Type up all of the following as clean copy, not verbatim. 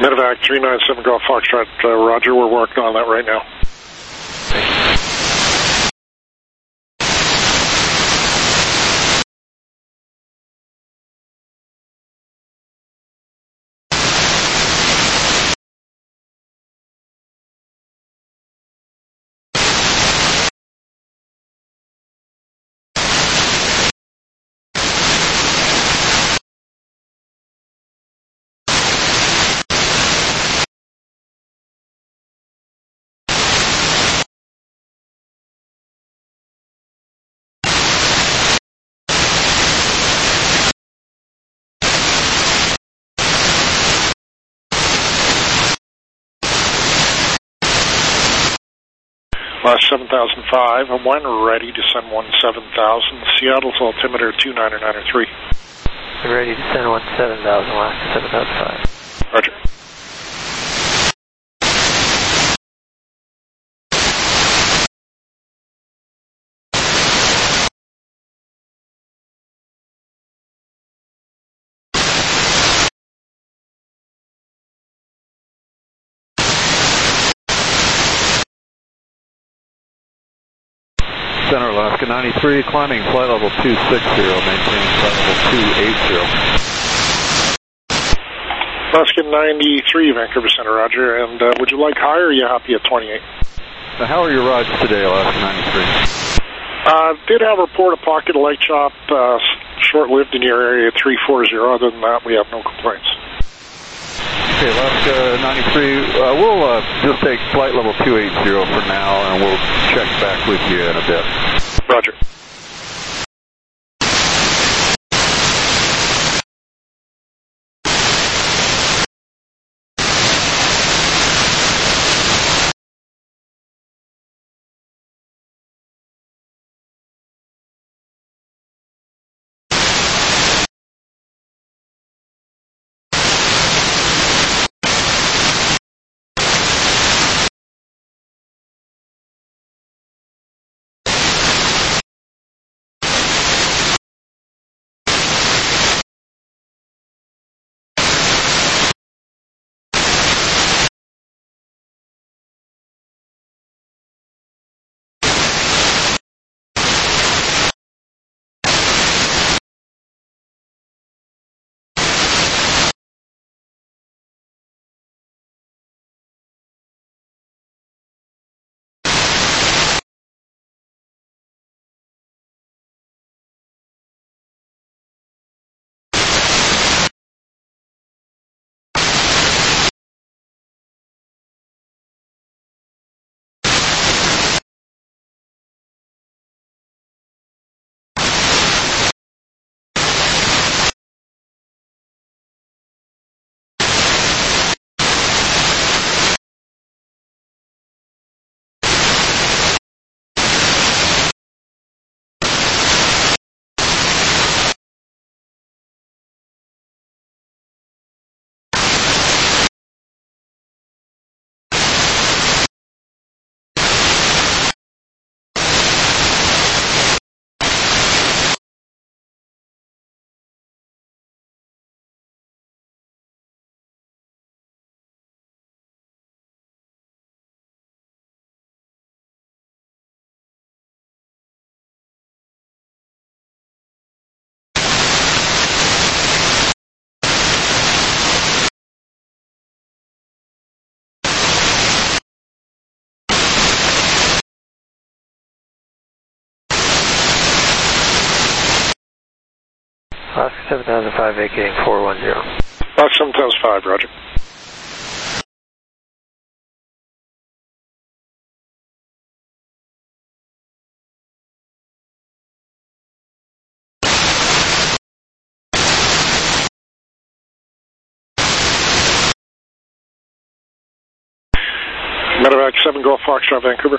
Medevac 397 Golf Foxtrot, roger, we're working on that right now. Last 7005, and when ready to send 17000, Seattle's altimeter 29903. Ready to send 17000, last 7005. Roger. Center Alaska 93, climbing flight level 260, maintaining flight level 280. Alaska 93, Vancouver Center, roger, and would you like higher, or are you happy at 28? How are your rides today, Alaska 93? Did have a report of pocket of light chop, short-lived in your area 340. Other than that, we have no complaints. Okay, Alaska 93, we'll just take flight level 280 for now, and we'll check back with you in a bit. Roger. Alaska 7005, vacating 410. Alaska 7005, roger. Medevac 7 Golf Foxtrot, Vancouver.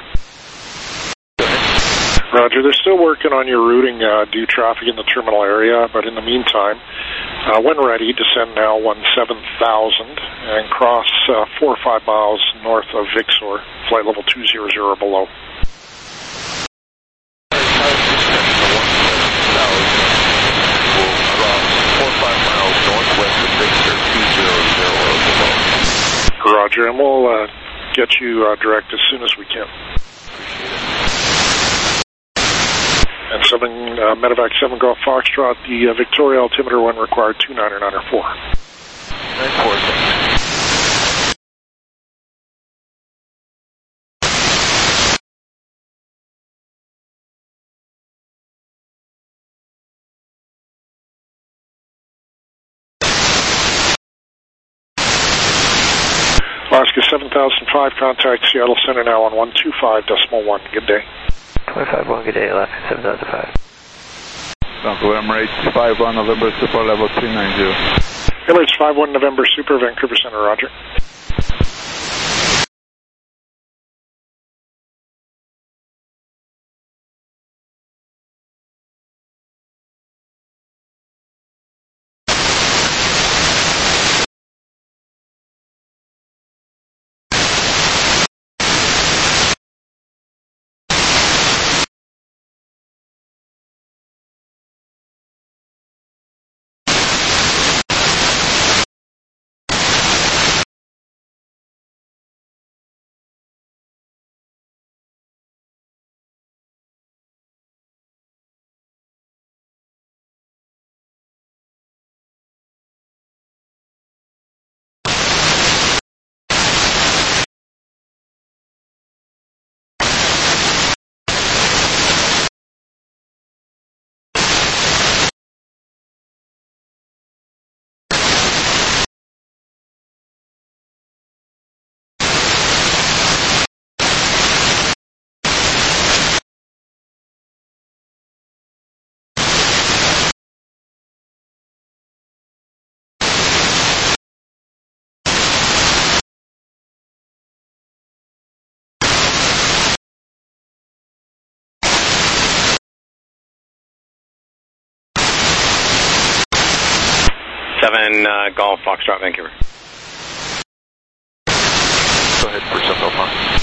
Roger, they're still working on your routing due traffic in the terminal area, but in the meantime, when ready, descend now 17,000 and cross 4 or 5 miles north of Vixor, flight level 200 below. We'll cross 4 or 5 miles northwest of Vixor, 200 below. Roger, and we'll get you direct as soon as we can. And 7 Medevac 7 Golf Foxtrot, the Victoria altimeter when required 2994. 94, thanks. Alaska 7005, contact Seattle Center now on 125.1. Good day. 25-1, good day, Alaska 7005. Vancouver Emirates 51 November Super level 390. Emirates 51 November Super, Vancouver Center, Roger. Golf Foxtrot, Vancouver. Go ahead for 7 Golf Fox.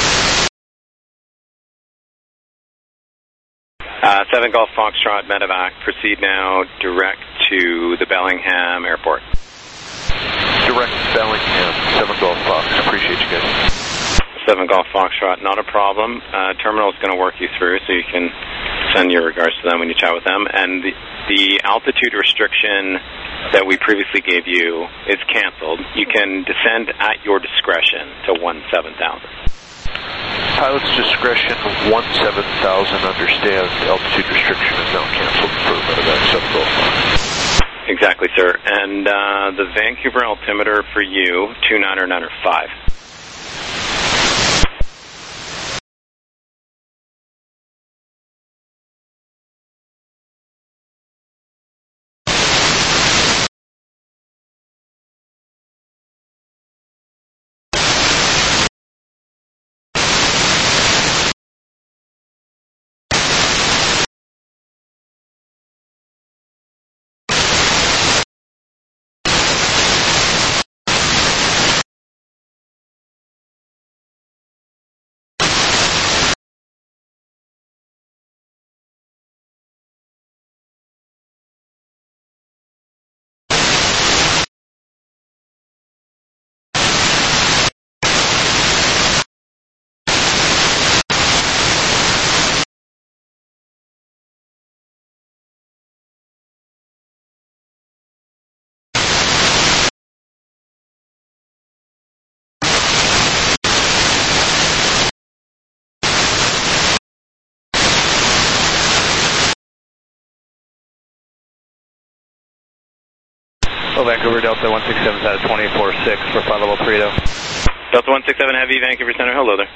7 Golf Foxtrot, Medevac. Proceed now direct to the Bellingham Airport. Direct Bellingham, 7 Golf Fox. Appreciate you guys. 7 Golf Foxtrot, not a problem. Terminal is going to work you through, so you can send your regards to them when you chat with them. And the altitude restriction that we previously gave you is canceled. You can descend at your discretion to 17,000. Pilot's discretion, 17,000, understand. Altitude restriction is now canceled for Medevac 7 Golf Fox. Exactly, sir. And the Vancouver altimeter for you, 2995. Vancouver Delta 167 out of 24-6 for flight level 30. Delta 167 Heavy, Vancouver Center, hello there.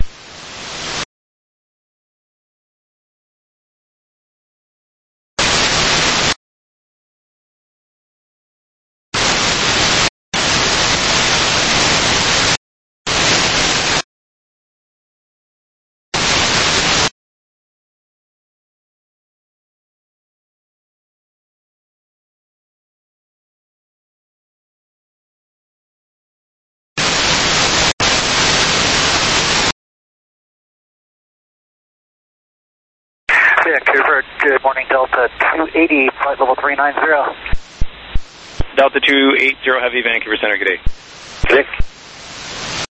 Vancouver, good morning, Delta 280, flight level 390. Delta 280 Heavy, Vancouver Center, good day. Good day.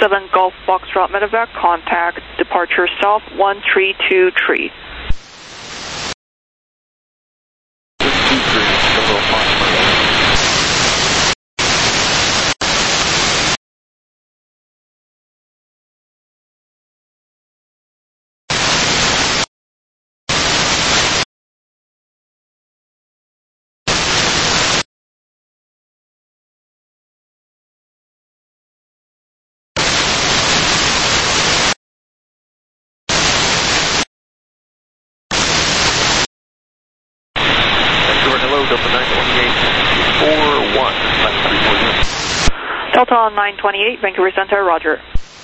17 Golf Foxtrot Medevac, contact departure south 132 tree. Delta 928, Vancouver Center, roger.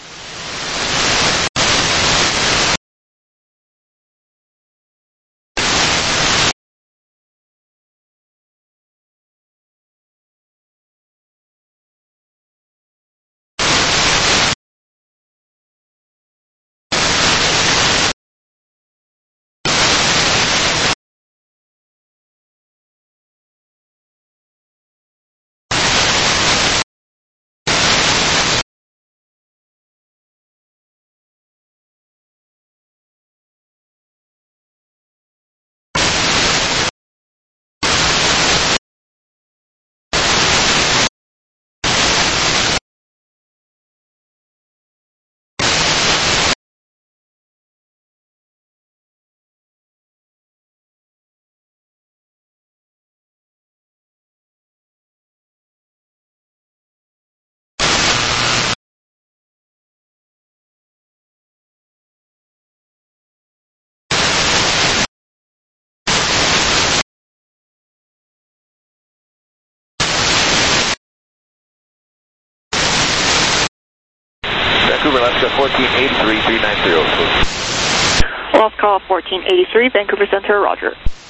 Vancouver, Alaska 1483, 390. Lost call 1483, Vancouver Center, roger.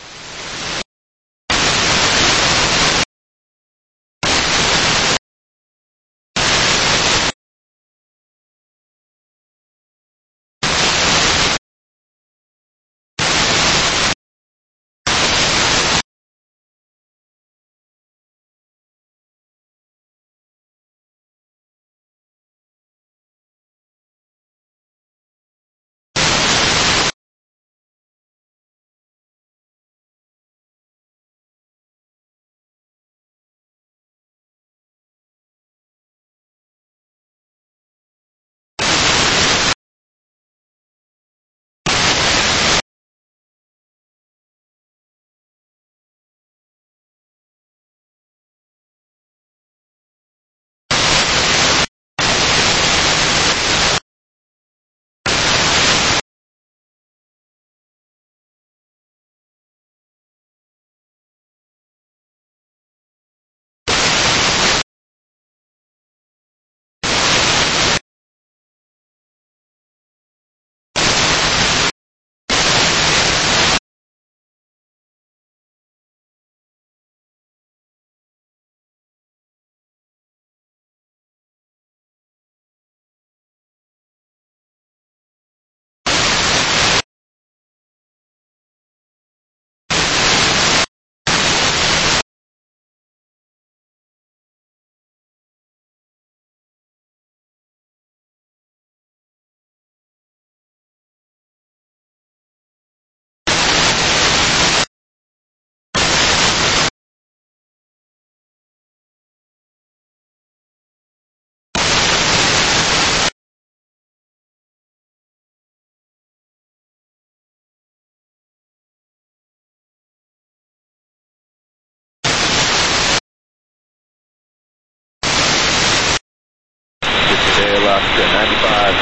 Alaska 95,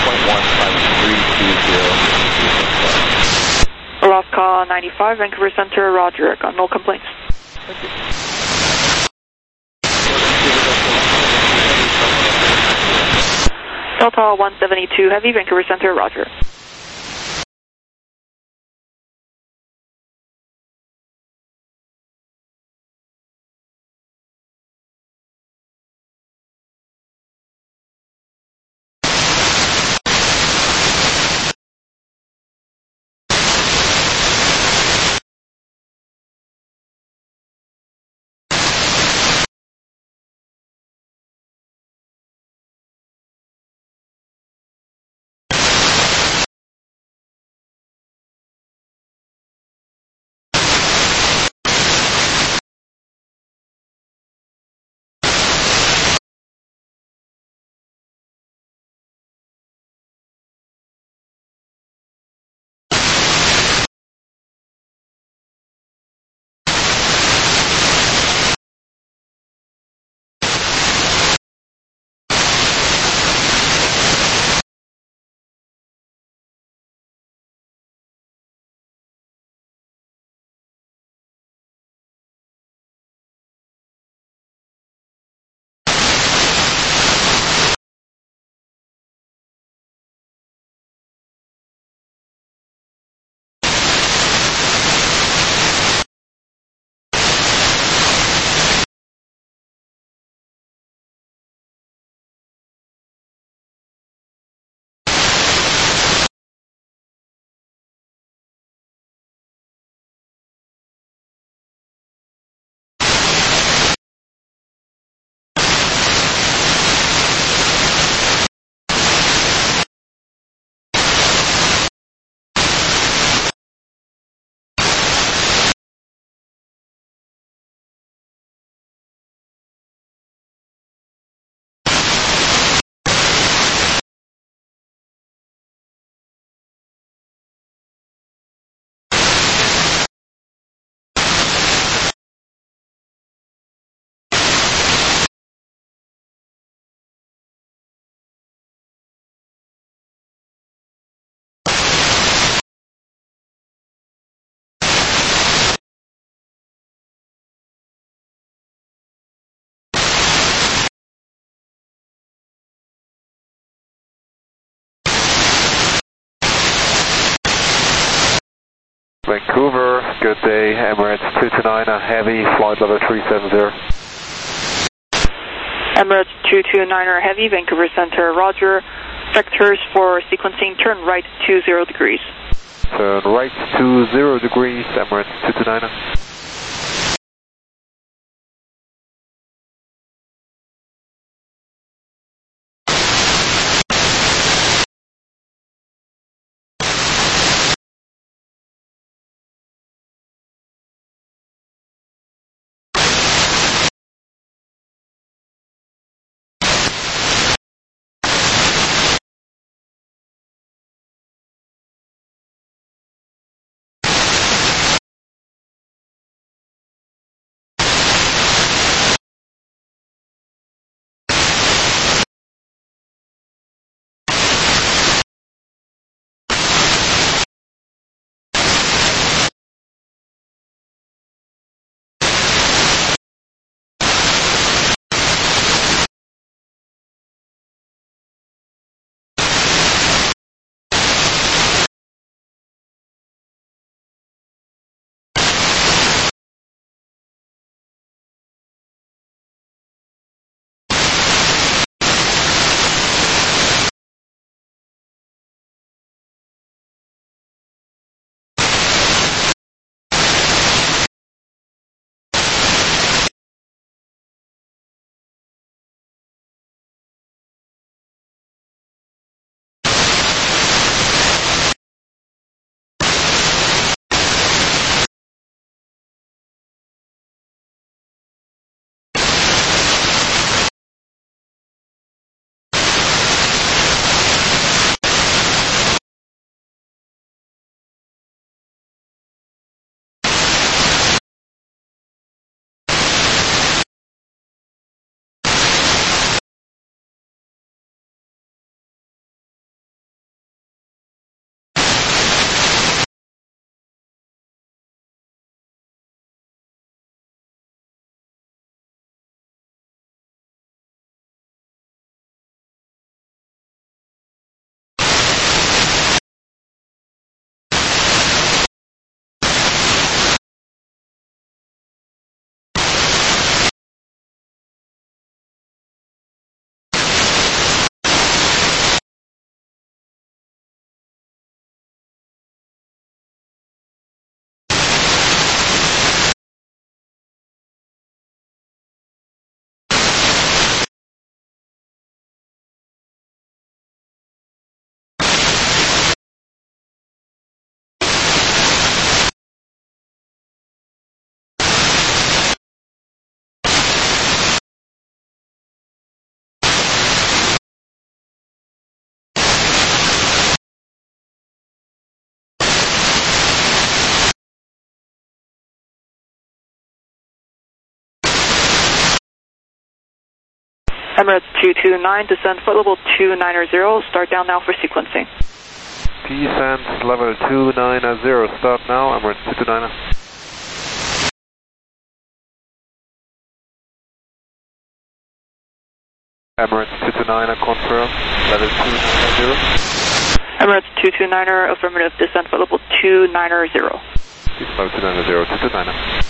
19.1, 5320. Lost call 95, Vancouver Center, roger. Got no complaints. Thank you. Delta 172 Heavy, Vancouver Center, roger. Vancouver, good day, Emirates 229, heavy, flight level 370. Emirates 229er Heavy, Vancouver Center, roger. Vectors for sequencing, turn right 20 degrees. Turn right 20 degrees, Emirates 229er. Emirates 229, descend flight level 290, start down now for sequencing. Descent level 290, start now, Emirates 229. Emirates 229, confirm, level 290. Emirates 229, affirmative, descend flight level 290. Descent level 290, 229.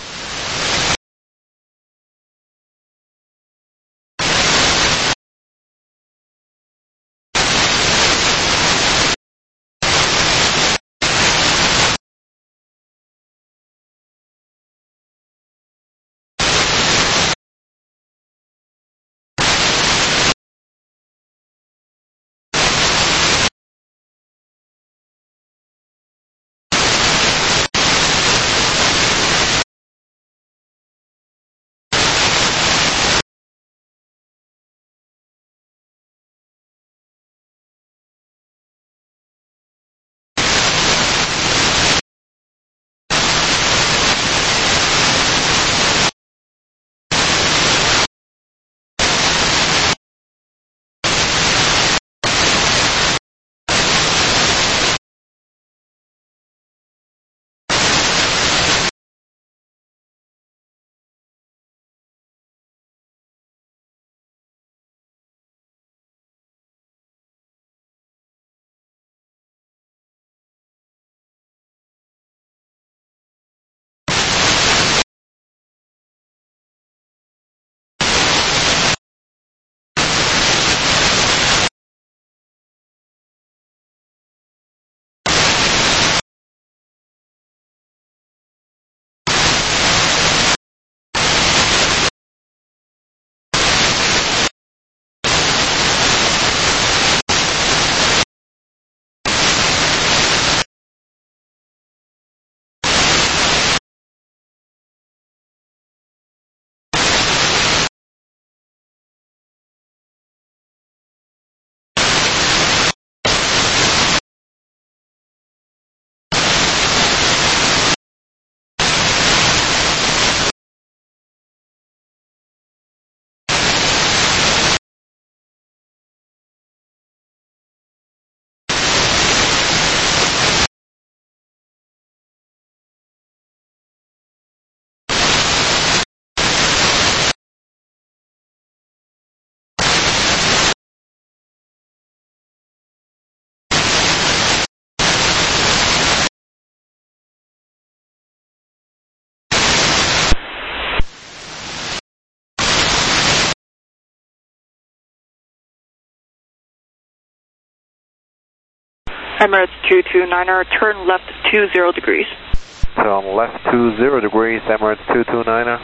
Emirates 229er, turn left 20 degrees. Turn left 20 degrees, Emirates 229er.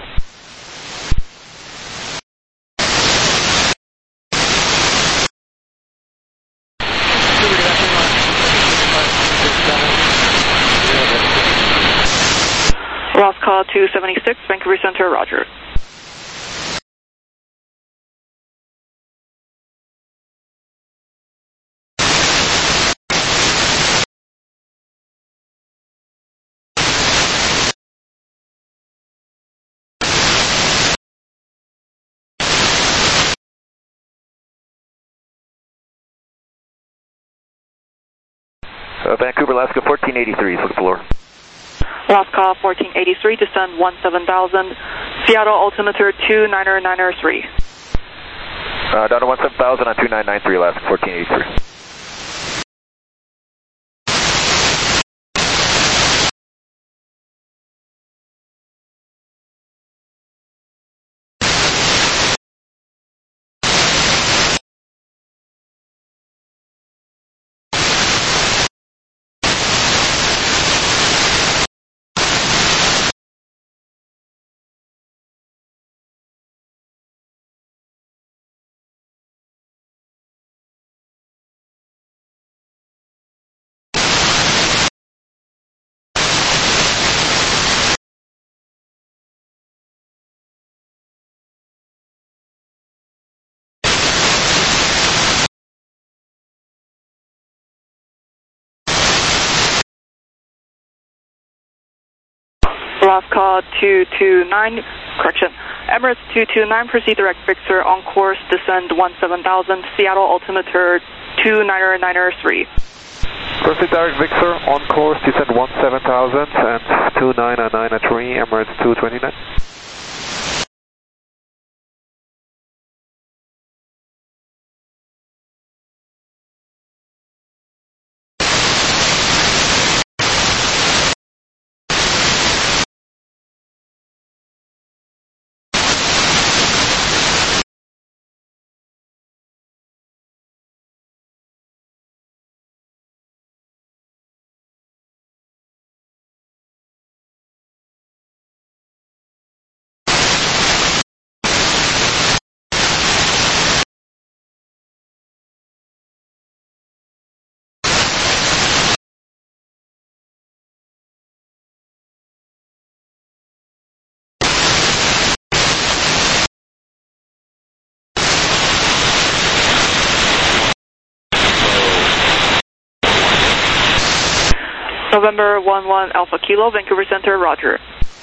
Roscoe 276, Vancouver Center, roger. Vancouver, Alaska 1483, for the floor. Roscoe 1483, descend 17,000, Seattle altimeter 29993. Down to 17,000 on 2993, Alaska 1483. Roscoe 229, correction, Emirates 229, proceed direct Victor on course, descend 17,000, Seattle altimeter 29993. Proceed direct Victor on course, descend 17,000 and 29993, Emirates 229. November 11 Alpha Kilo, Vancouver Center, roger.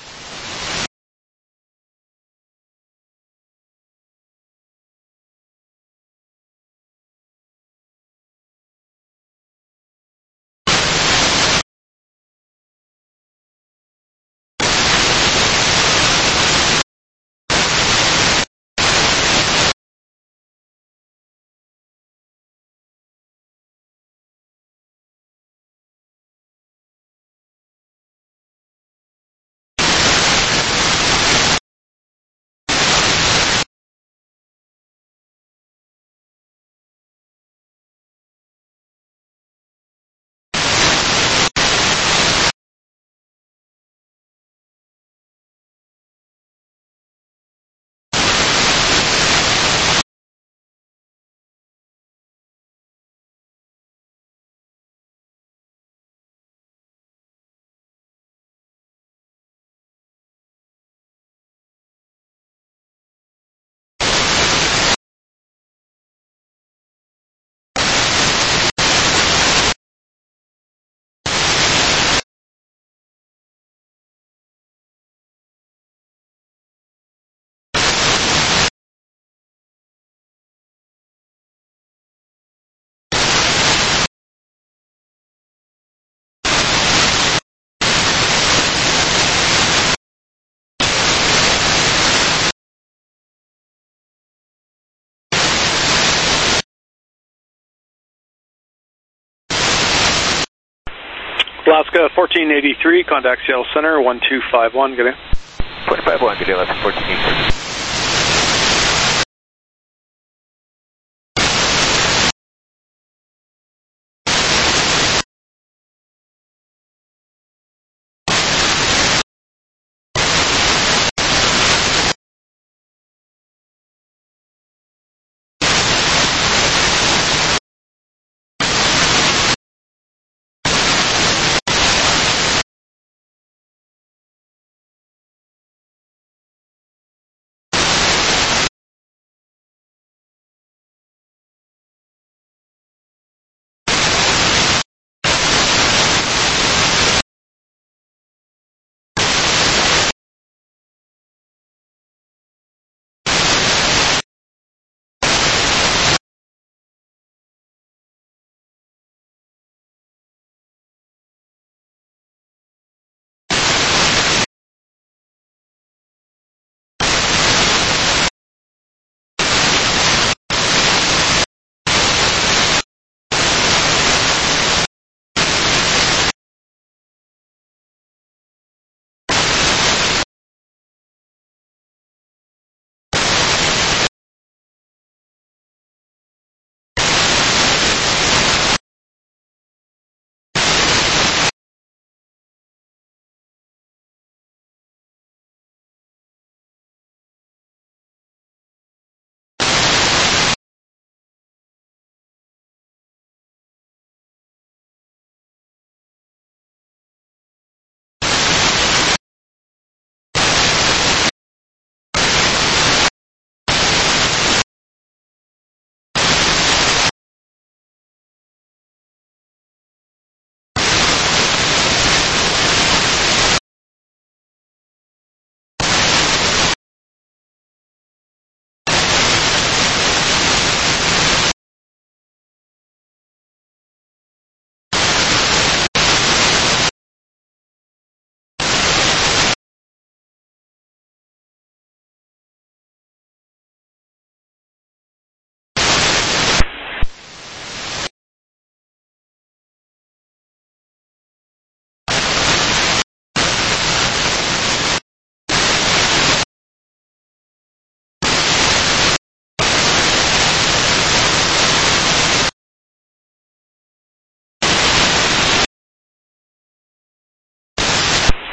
Alaska 1483, contact Seattle Center 1251, good day. 251, good day, Alaska 1483.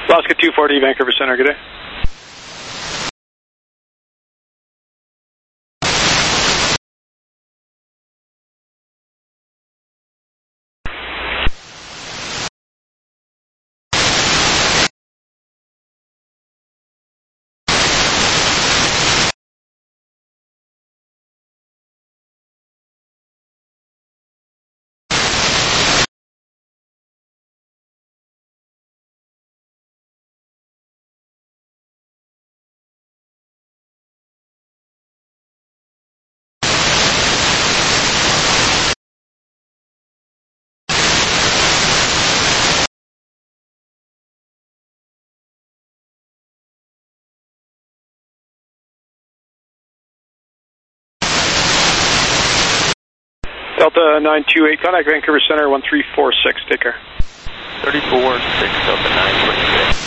Alaska 240, Vancouver Center, good day. Delta 928, contact Vancouver Center 1346, take care. 34-6, Delta 928.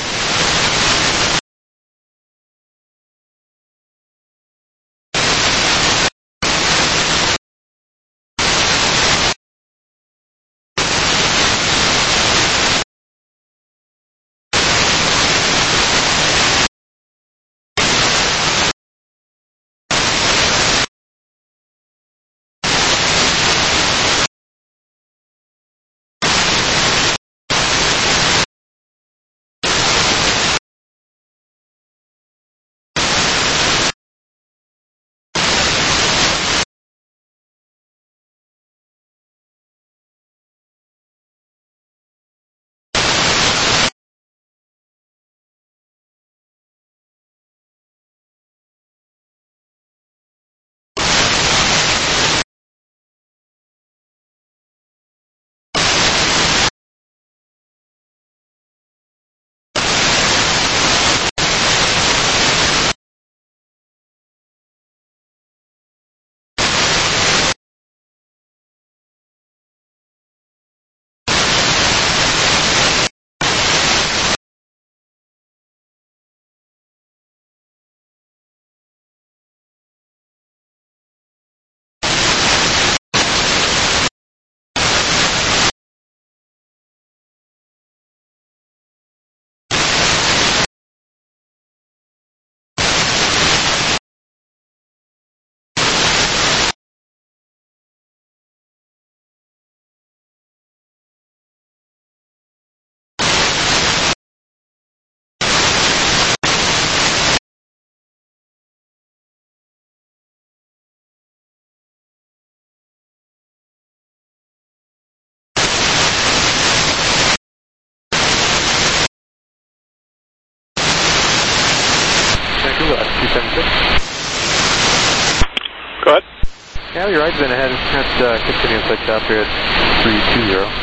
Go ahead. Yeah, your ride's been ahead. That's continuous like top here at 320.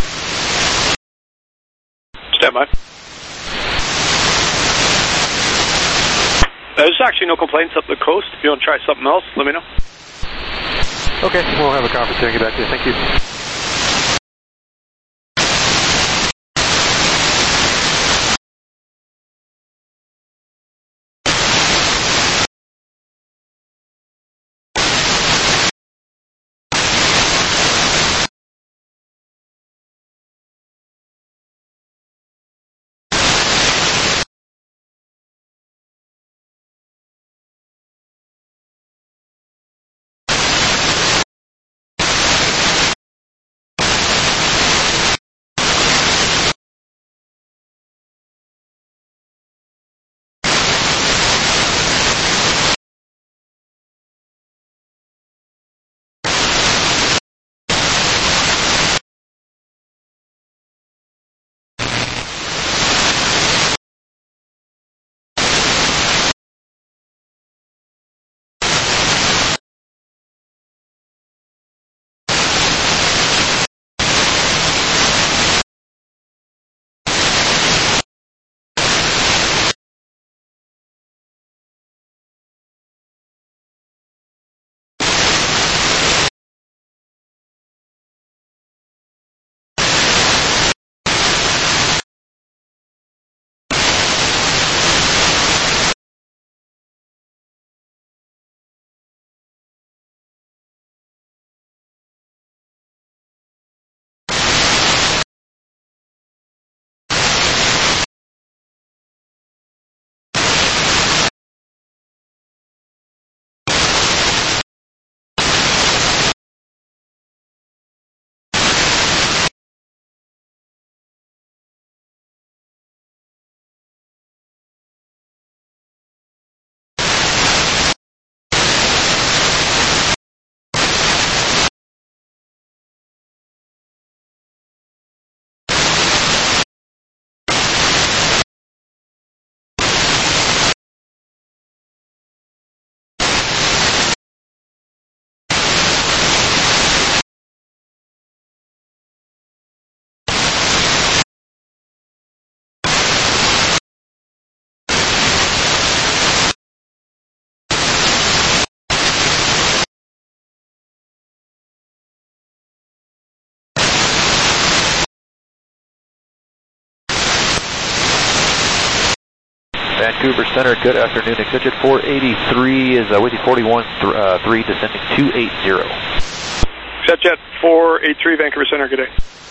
Stand by. There's actually no complaints up the coast. If you want to try something else, let me know. Okay, we'll have a conference here and get back to you. Thank you. Vancouver Center, good afternoon. Extension 483 is with you 41-3, descending 280. Jet 483, Vancouver Center, good day.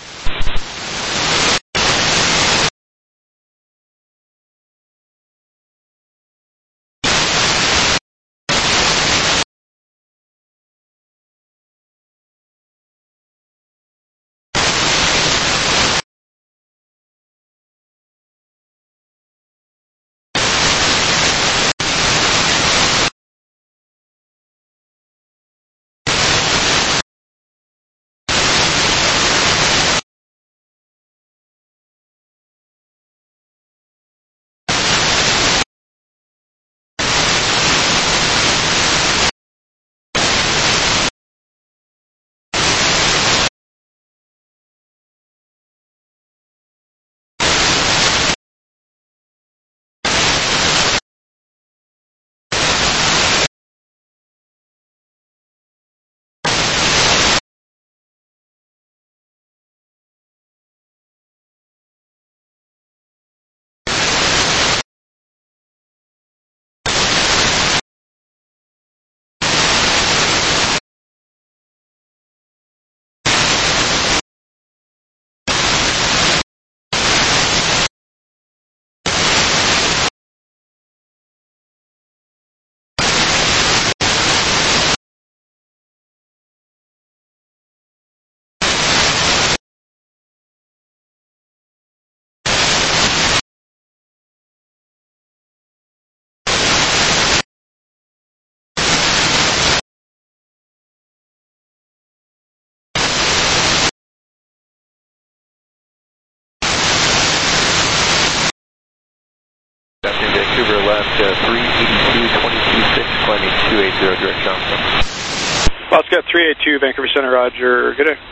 Vancouver left 382.22.6, climbing 280 direct Johnson. Bobcat 382, Vancouver Center, roger, good day.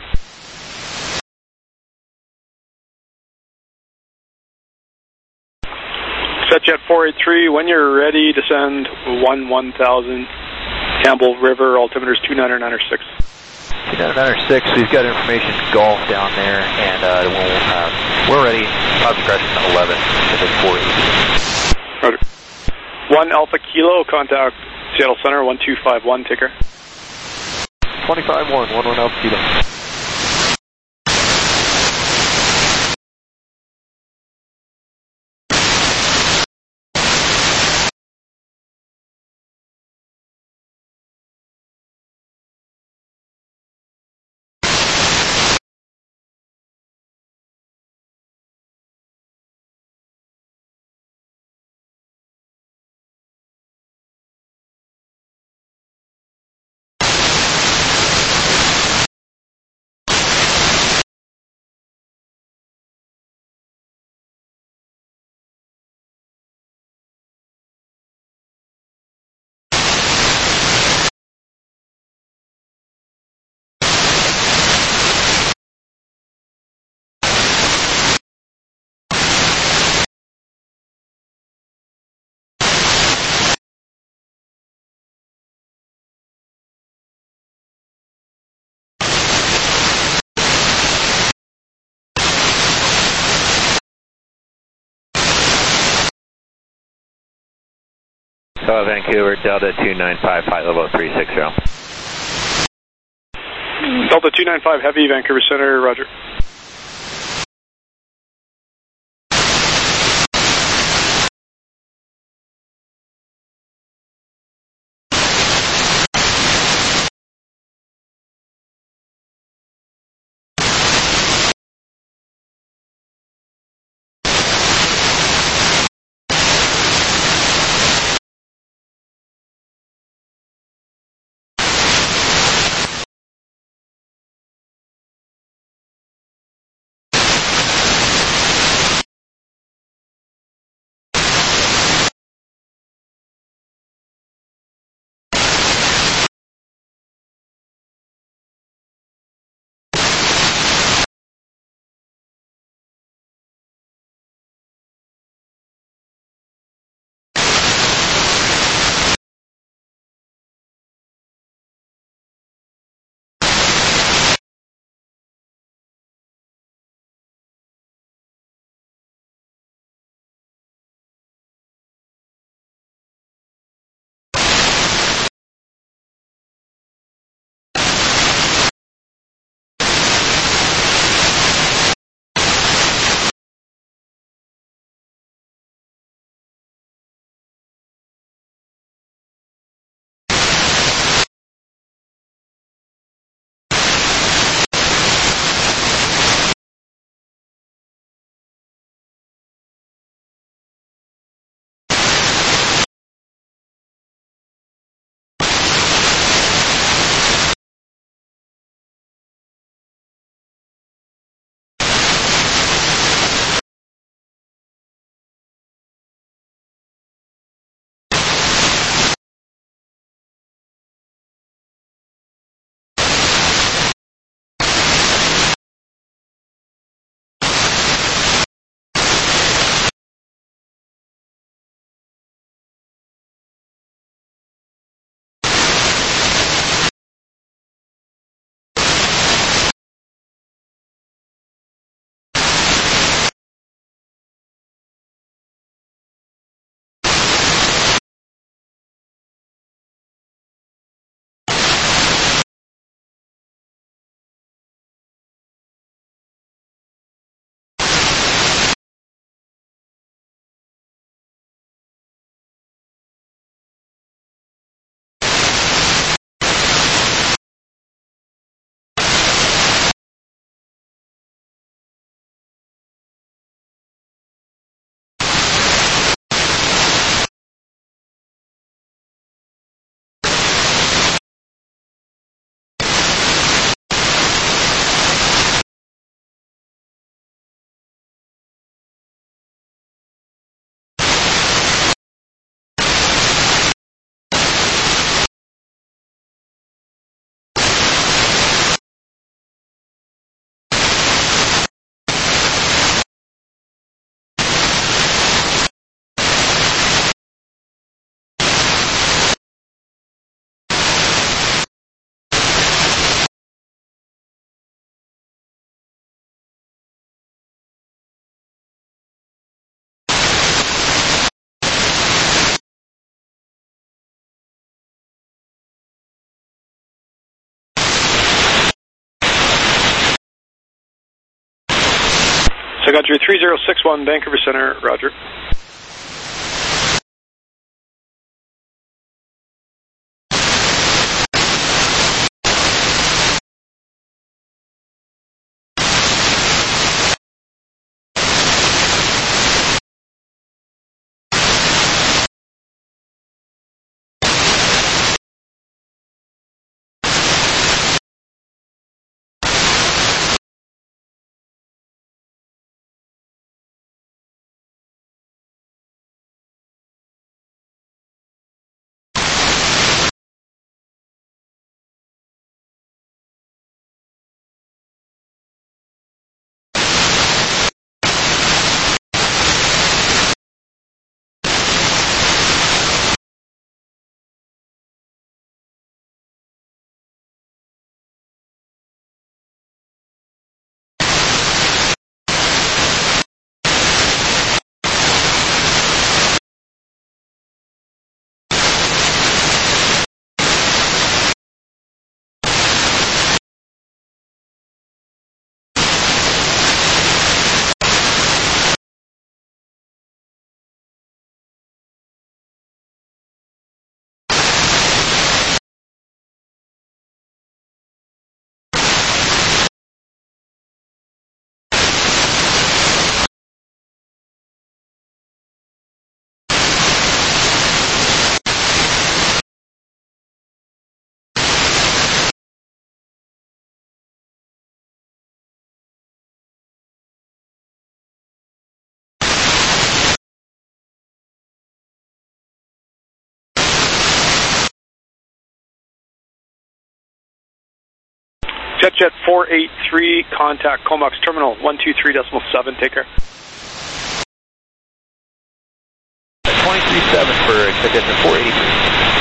Jet 483, when you're ready, descend 1000, Campbell River, altimeter's 29906. 29906, we've got information golf down there, and we're ready. Cloud progression 11, Pacific 480. Roger. 1 Alpha Kilo, contact Seattle Center, 1251, take care. 25-1, 11 Alpha Kilo. Vancouver, Delta 295, flight level 360. Delta 295 Heavy, Vancouver Center, roger. So I got your 3061 Vancouver Center, roger. JetJet 483, contact Comox Terminal 123.7, take care. 23.7 for JetJet 483.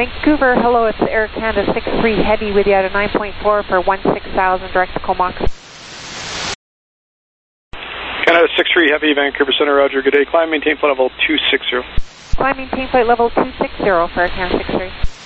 Vancouver, hello, it's Air Canada 63 Heavy with you at a 9.4 for 16,000 direct to Comox. Canada 63 Heavy, Vancouver Center, roger, good day. Climb, maintain flight level 260. Climb, maintain flight level 260 for Air Canada 63.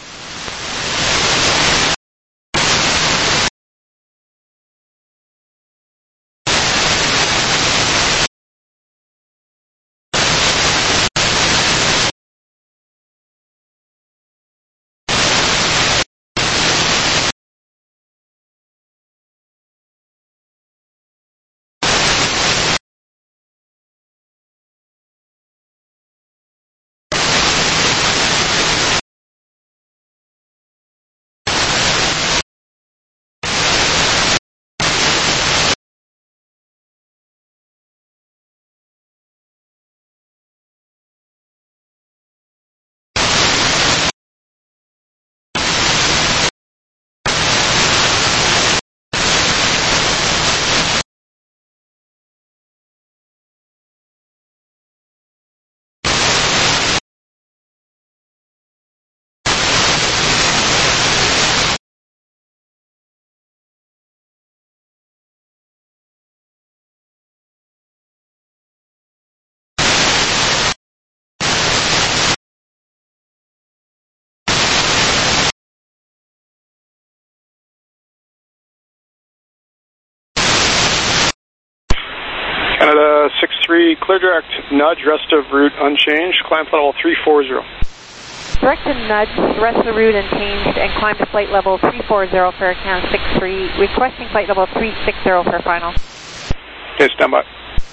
Canada 63, clear direct, nudge, rest of route unchanged, climb flight level 340. Direct to nudge, rest of the route unchanged, and climb to flight level 340 for Air Canada 63, requesting flight level 360 for final. Okay, stand by.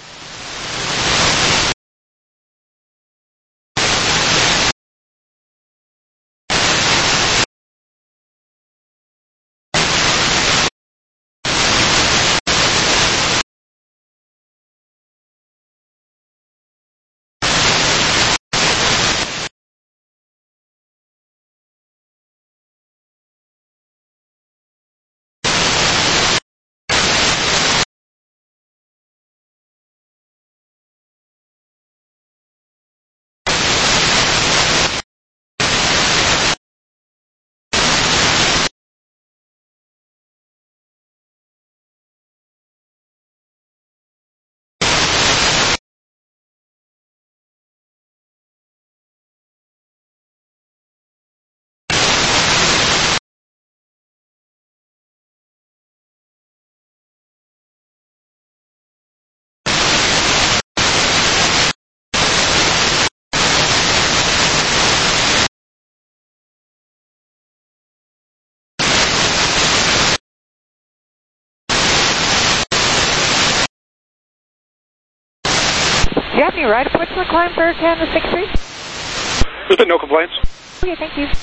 Do you have any ride reports on the climb for Air Canada 63? There's been no complaints. Okay, thank you.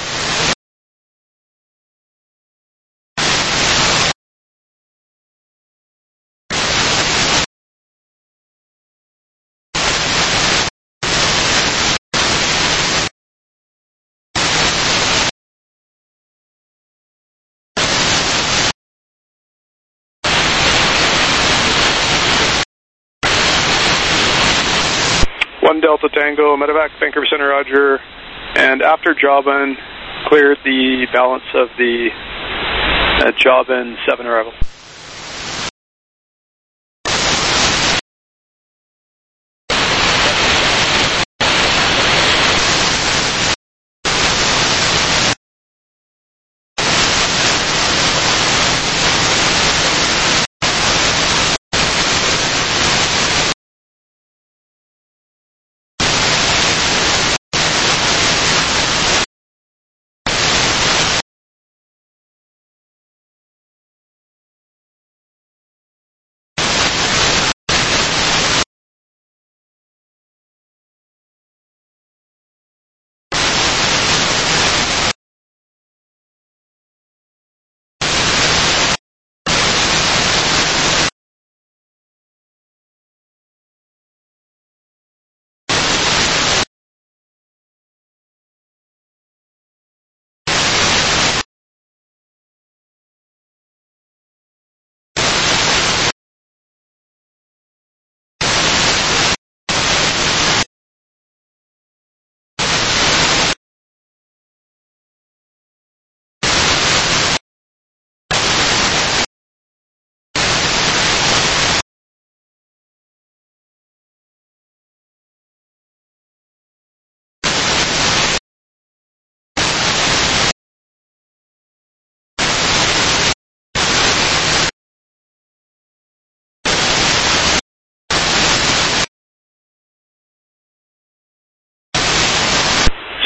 One Delta Tango, Medevac, Vancouver Center, roger. And after Jobin, cleared the balance of the Jobin 7 arrival.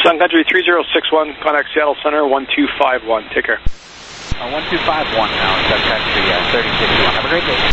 Sun Country 3061, contact Seattle Center 1251. Take care. 1251 now, Sun Country 3061. Have a great day.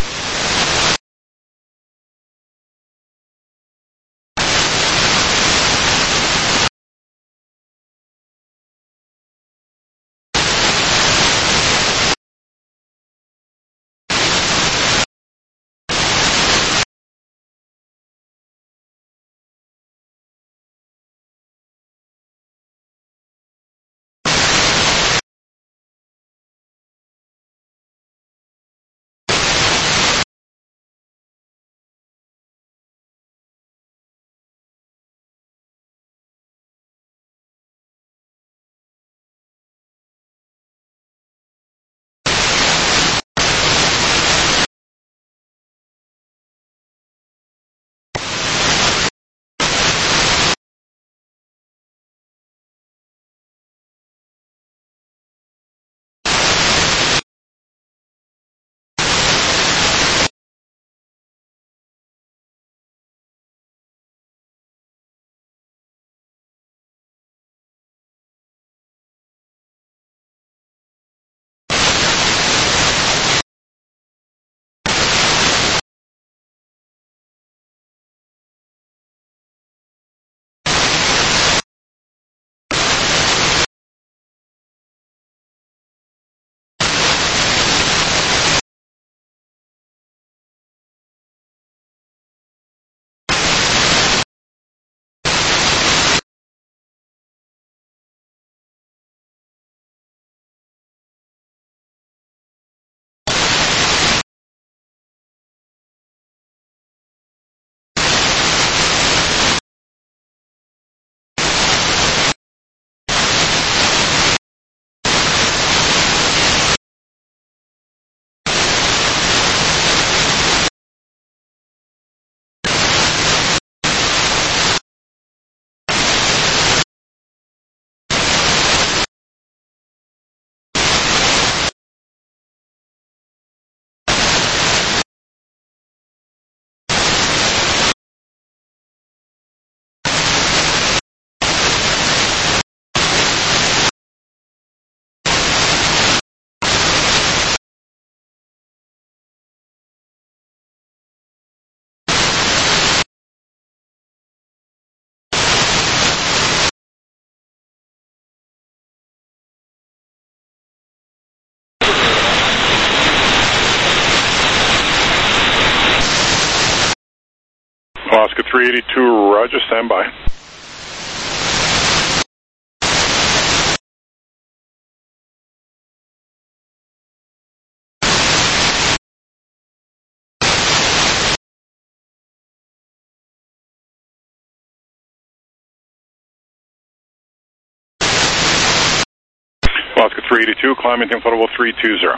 Alaska 382, roger, stand by. Alaska 382, climbing to level 320.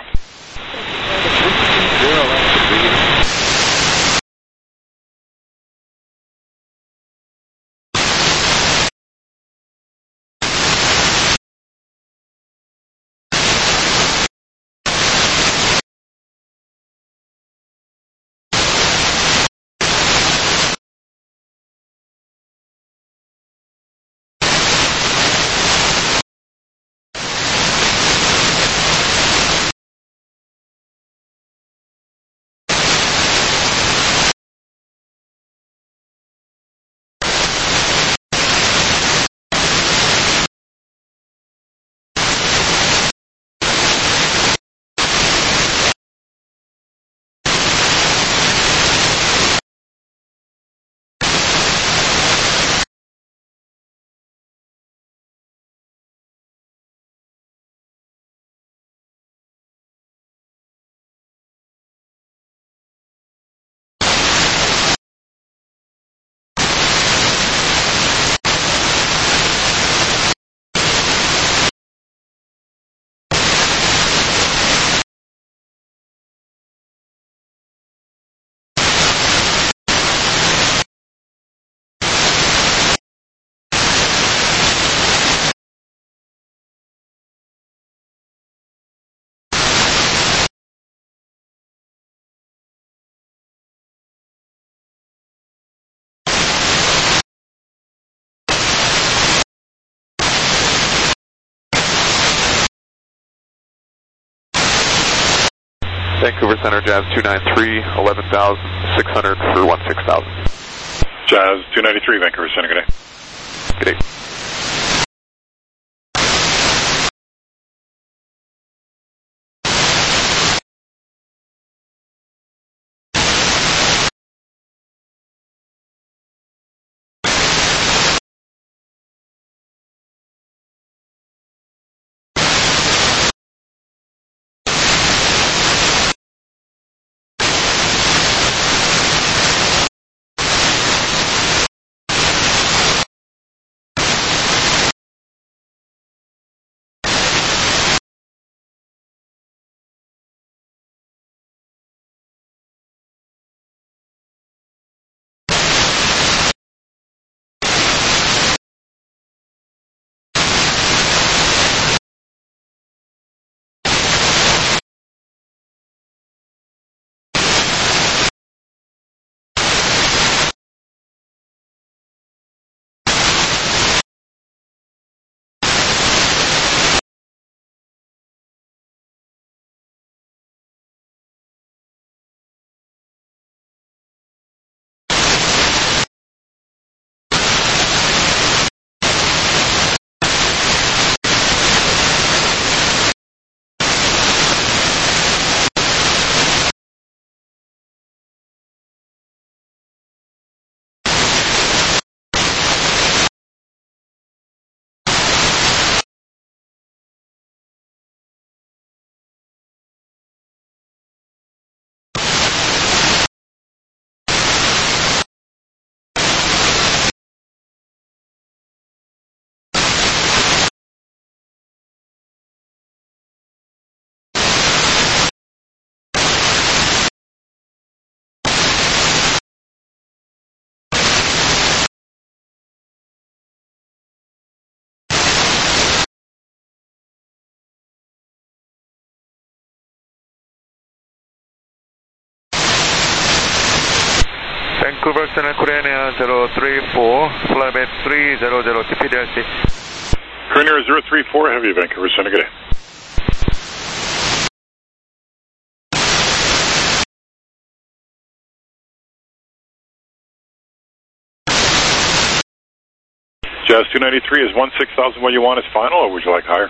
Vancouver Center, Jazz 293, 11,600 for 16,000. Jazz 293, Vancouver Center, good day. Good day. Vancouver Center, Korean Air 034, flight 300 to PDRC. Korean Air 034, heavy, Vancouver Center, good day. Jazz 293, is 16,000 what you want is final, or would you like higher?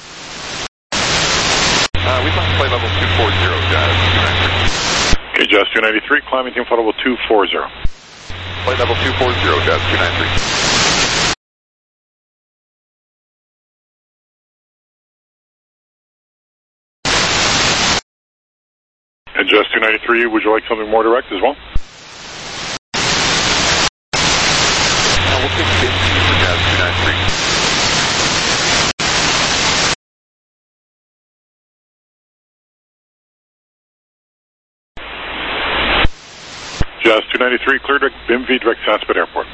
We'd like flight level 240, Jazz 293. Okay, Jazz 293, climbing team flight level 240. Flight level 240, Jazz 293. And Jazz 293, would you like something more direct as well? We'll take the for Jazz 293. Jazz 293, clear direct BIMV direct Sanspit Airport.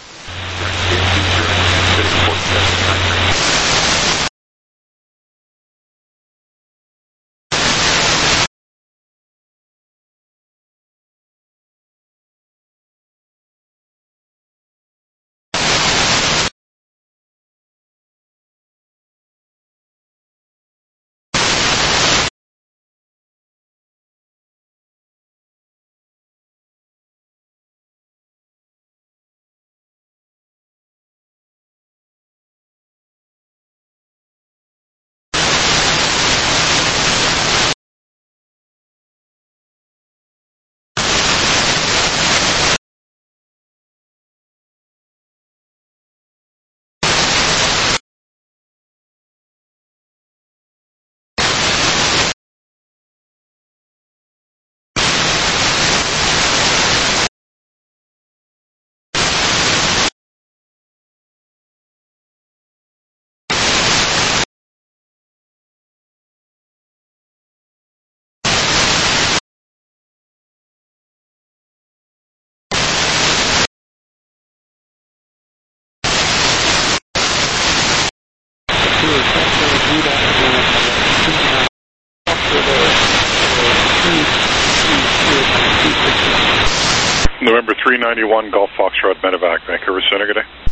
November 391, Golf Foxtrot, Medevac, Vancouver Center, good day.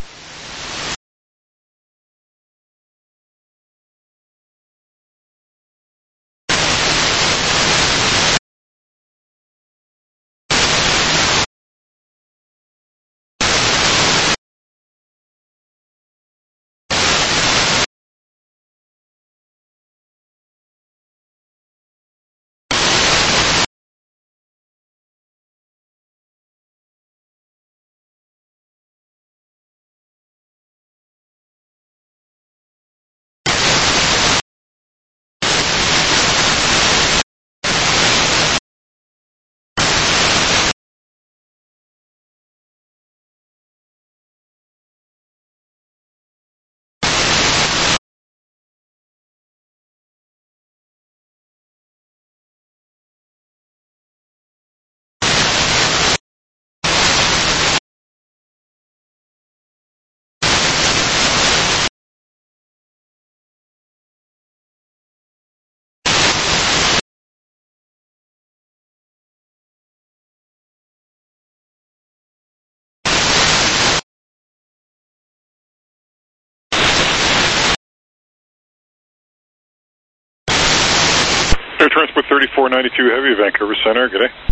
Air Transport 3492 Heavy, Vancouver Center. Good day.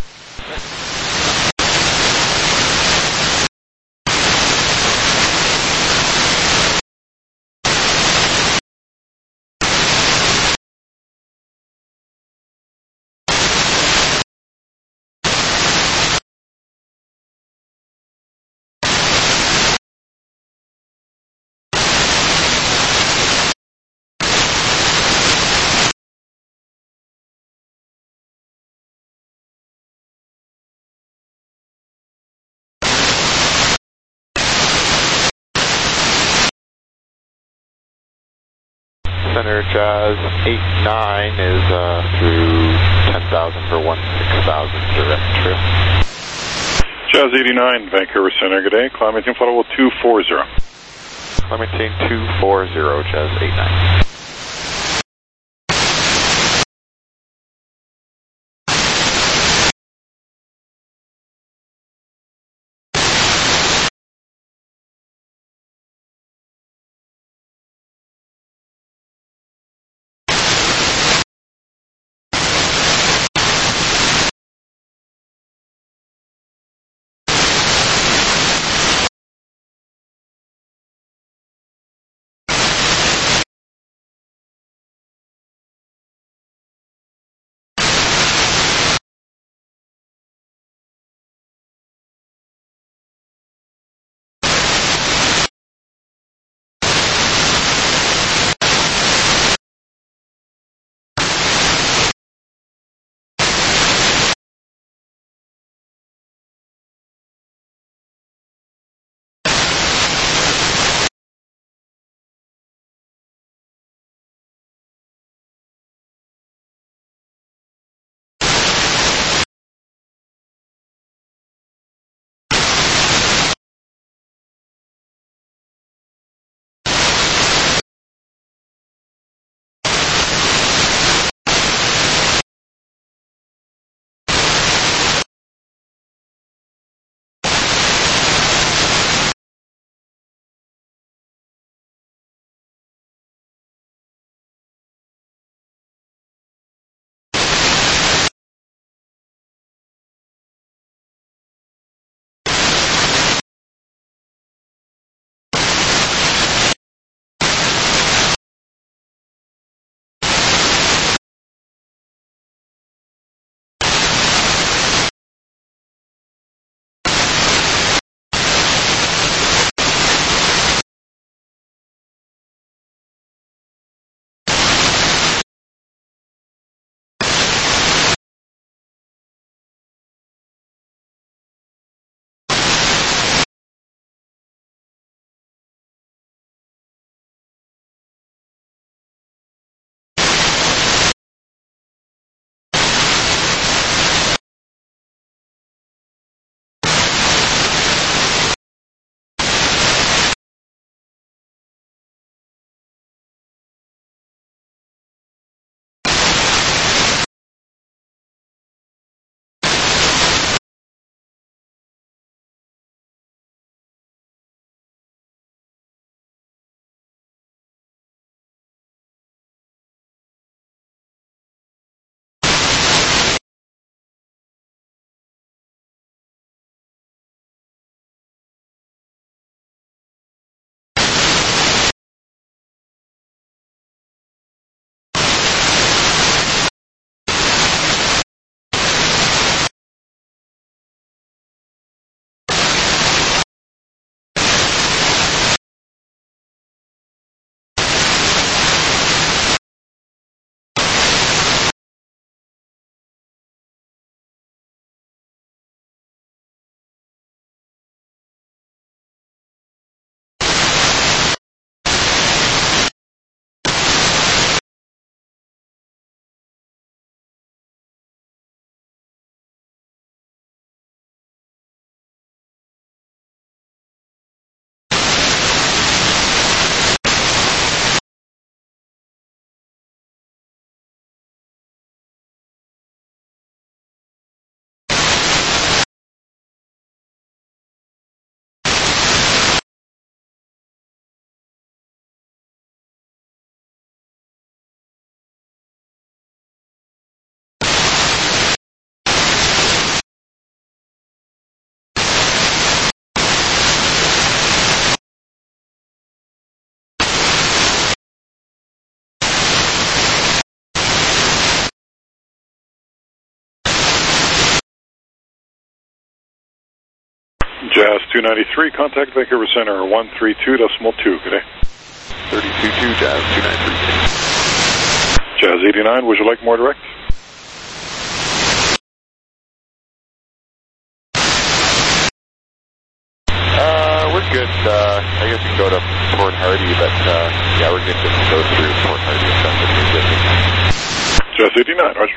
Center Jazz 89 is through 10,000 for 16,000 direct trail. Jazz 89, Vancouver Center. Good day. Climb maintain flight level 240. Climb maintain 240, Jazz 89. Jazz 293, contact Vancouver Center 132.2. Good day. 32.2, Jazz 293. Jazz 89, would you like more direct? We're good. I guess we can go to Port Hardy, but yeah, we're good to go through Port Hardy and stuff if you're good. Jazz 89, roger.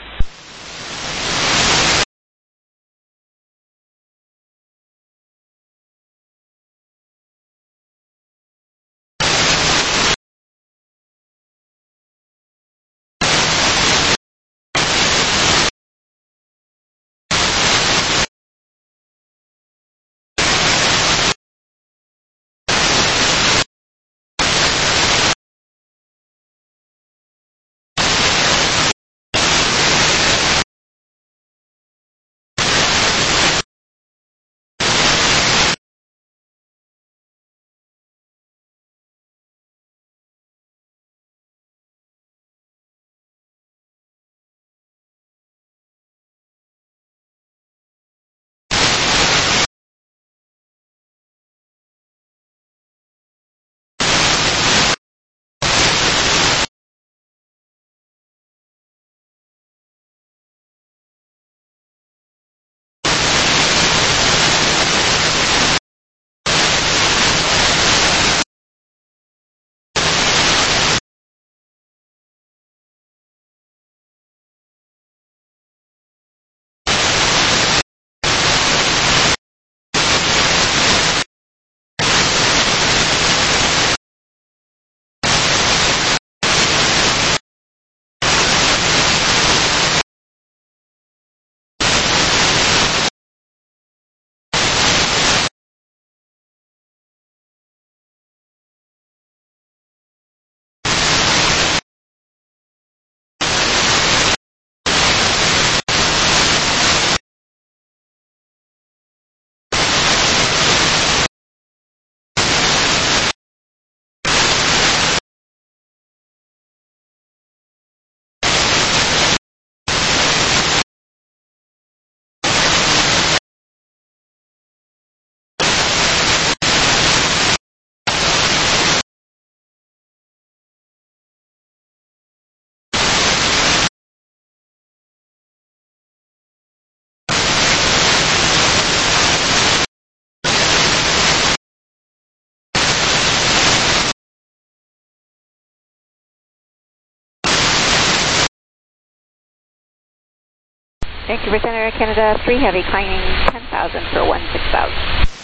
Vancouver Center, Canada 3 Heavy, climbing 10,000 for 16,000.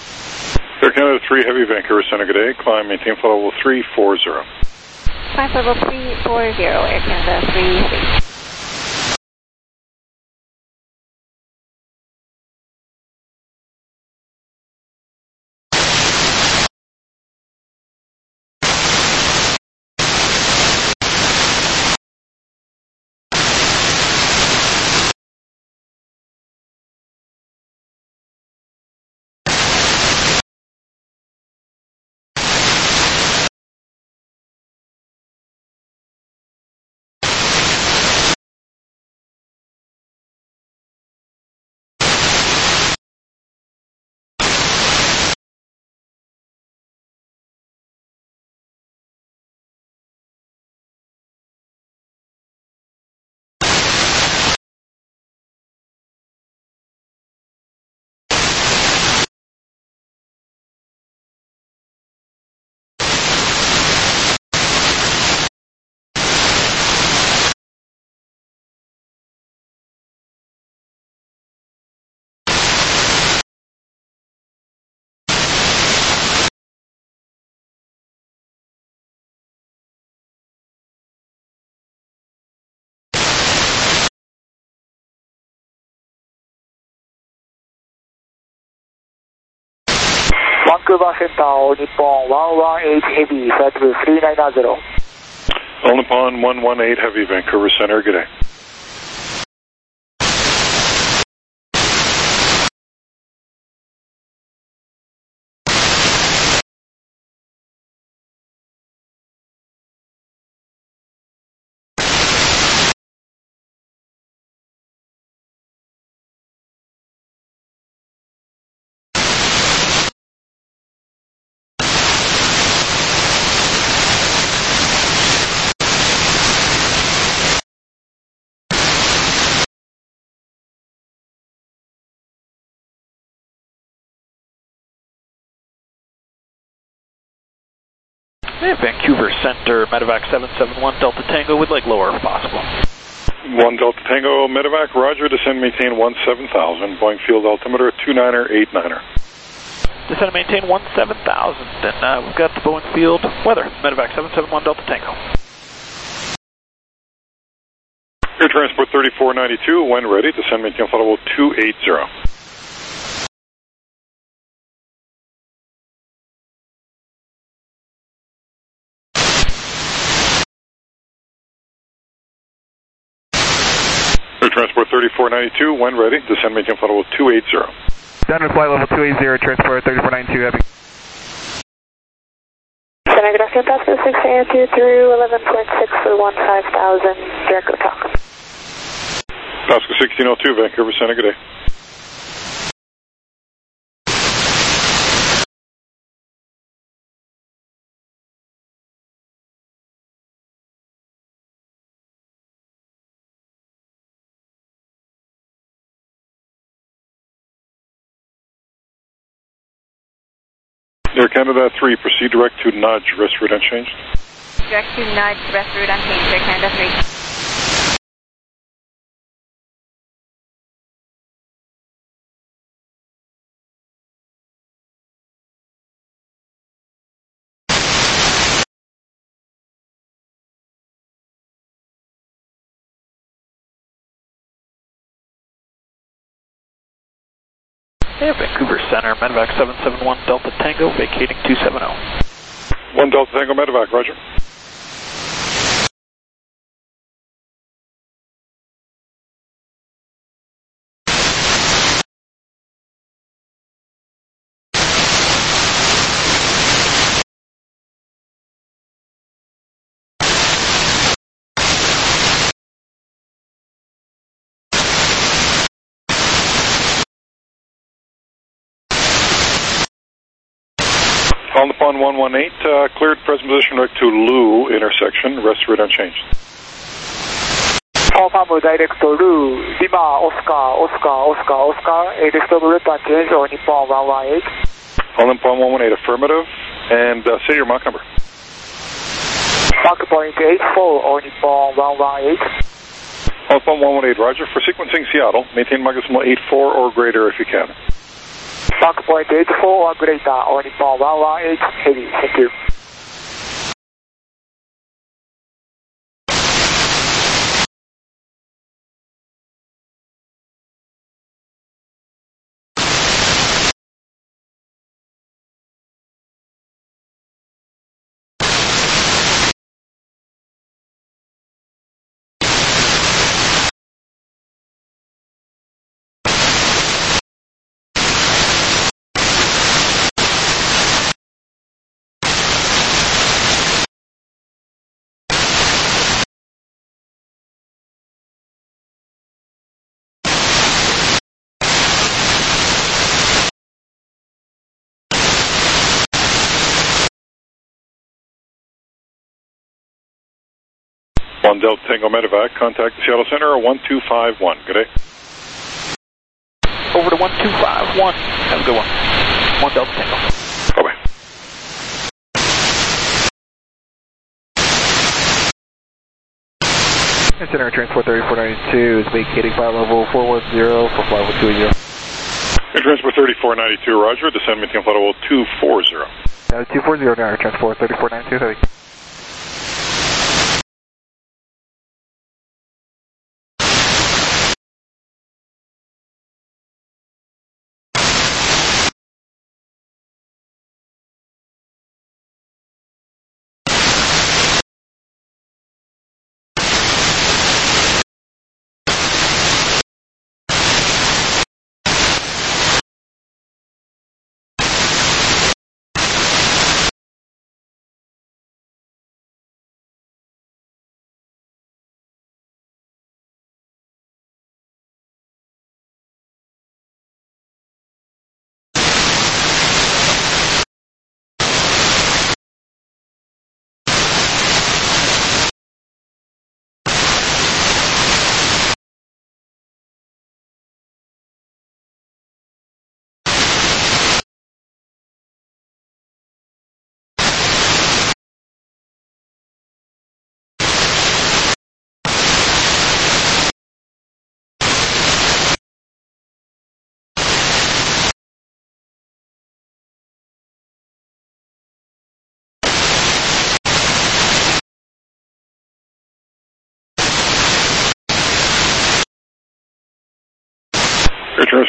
Air Canada 3 Heavy, Vancouver Center, good day. Climb, maintain flight level 340. Climb level 340, Air Canada 3 Heavy. Vancouver Center, Nippon 118 Heavy, flight level 390. All Nippon 118 Heavy, Vancouver Center, good day. Hey, Vancouver Center, Medevac 771 Delta Tango, would like lower if possible. 1 Delta Tango, Medevac, roger, descend maintain 17,000, Boeing field altimeter 29er, 89er. Descend and maintain 17,000, and we've got the Boeing field weather, Medevac 771 Delta Tango. Air Transport 3492, when ready, descend maintain flight level 280. Air Transport 3492, when ready, descend maintain flight level 280. Down to flight level 280, Transport 3492, heavy. Center, good afternoon, Pasco 6 AN2 through 11.6 for 15,000, direct to talk. Pasco 1602, Vancouver Center, good day. Air Canada 3, proceed direct to Nudge, rest route unchanged. Direct to Nudge, rest route unchanged, Air Canada 3. Hey, Vancouver Center, Medevac 771 Delta Tango, vacating 270. 1 Delta Tango, Medevac, roger. Calling upon 118, cleared present position direct to Lou intersection, rest route unchanged. Call Palmer direct to Lou, Lima, Oscar, rest of route unchanged on Nippon 118. Calling upon 118, affirmative, and say your Mach number. Mach point 84 on Nippon 118. Calling upon 118, roger, for sequencing Seattle, maintain Mach decimal 84 or greater if you can. Mach point 84 or greater on Nippon 118, heavy, thank you. One Delta Tango Medevac, contact the Seattle Center 1251. Good day. Over to 1251. Have a good one. 1 Delta Tango. Bye-bye. Center Transport 3492 is vacating flight level 410 for flight level 280. Air Transport 3492, roger, descend maintain flight level 240. 240 now, Air Transport 3492, heavy.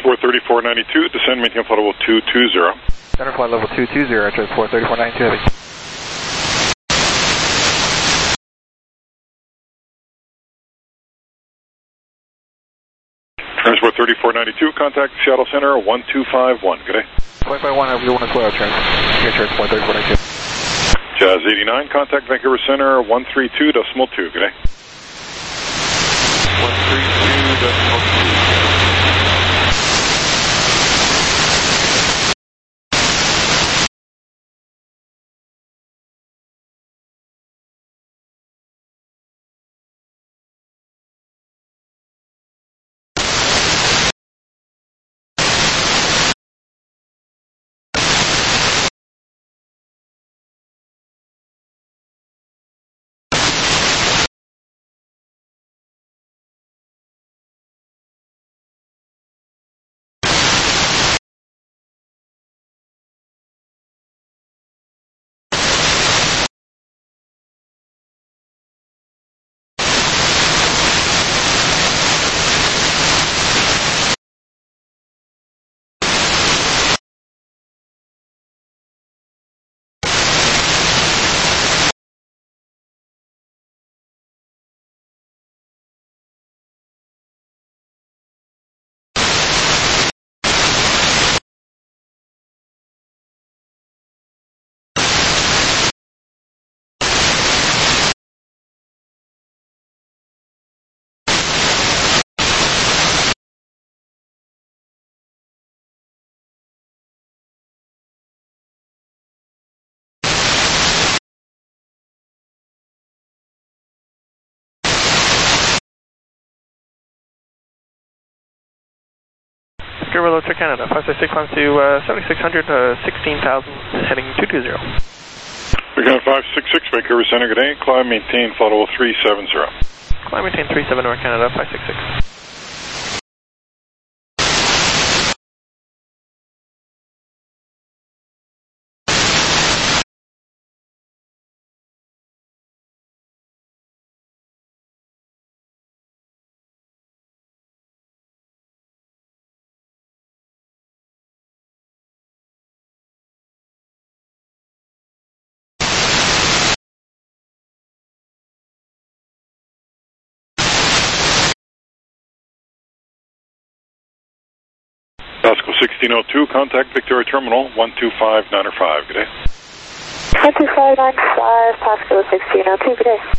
Transport 3492, descend, maintain flight level 220. Center flight level 220, Transport 3492 Heavy. Transport 3492, contact Seattle Center 1251. Good day. 551, everyone as well, Transport 3492. Jazz 89, contact Vancouver Center 132.2. Good day. 132.2. Vancouver, to Canada, 566 climbs to 7600, 16,000, heading 220. We're 566, Vancouver Center, good day. Climb, maintain flight level 370. Climb, maintain 37 North Canada, 566. Pascal 1602, contact Victoria Terminal 125905. Good day. 12595, Pascal 1602. Good day.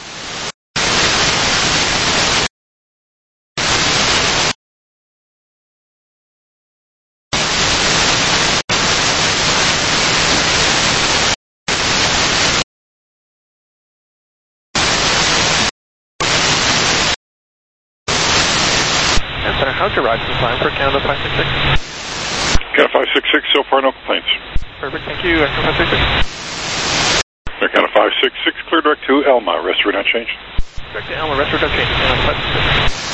Center, how's your ride from time for Canada 566? Canada 566, so far no complaints. Perfect, thank you. Canada 566. Canada 566, clear direct to Elma, rest route unchanged. Direct to Elma, rest route unchanged, Canada 566.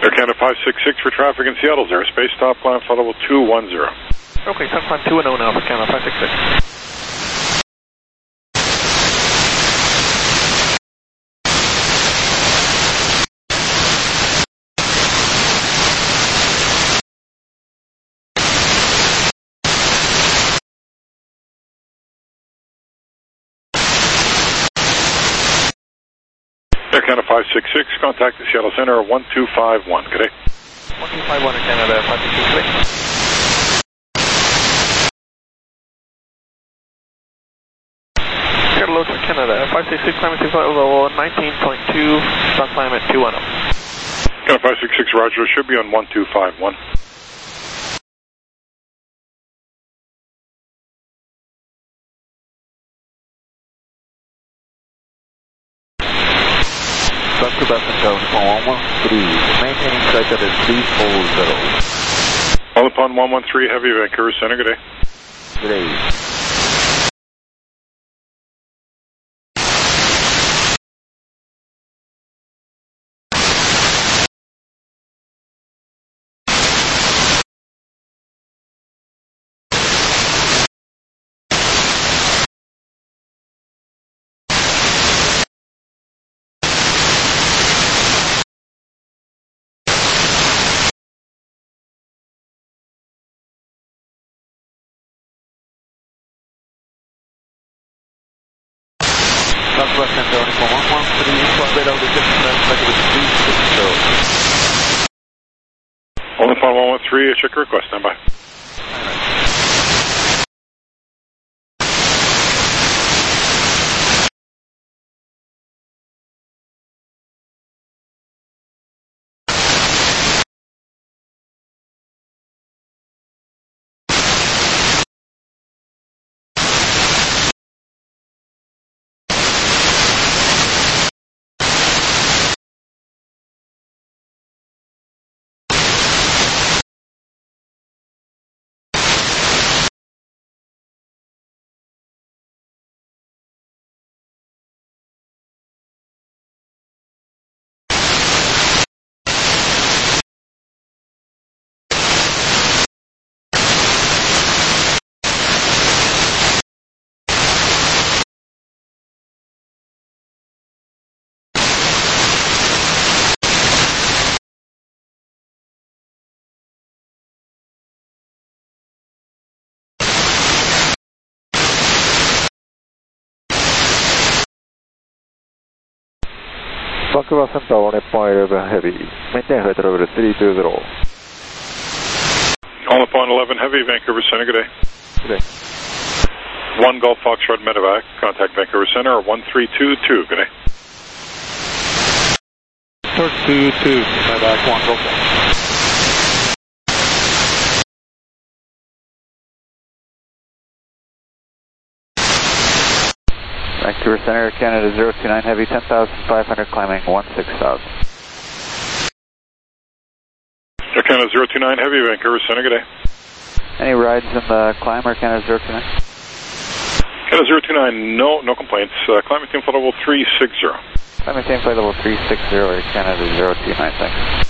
Air Canada 566 for traffic in Seattle's airspace. Stop climb flight level 210. Okay, sun climb 210 now for Canada 566. Air Canada 566, contact the Seattle Center 1251. Good day. 1251 Air Canada 566. Got a load for Canada 566, climbing to flight level 19.2, stop climb at 210. Canada 566, roger, should be on 1251. Quebec Central 113, maintaining flight level 340. All upon 113, Heavy, Vancouver Center, good day. Good day. Southwest Central 113, flight level 360. All upon 113, check your request, stand by. Vancouver Central 1.11 Heavy, maintain flight level 320. All upon 11 Heavy, Vancouver Center, good day. Good day. 1 Golf Foxtrot Medevac, contact Vancouver Center 1322, good day. 322, Medevac 1 Golf Fox. Vancouver Center, Canada 029 Heavy, 10,500, climbing 16,000. Air Canada 029 Heavy, Vancouver Center, good day. Any rides in the climb, Air Canada 029? Canada 029, no complaints. Climate team flight level 360. Climate team flight level 360, Air Canada 029, thanks.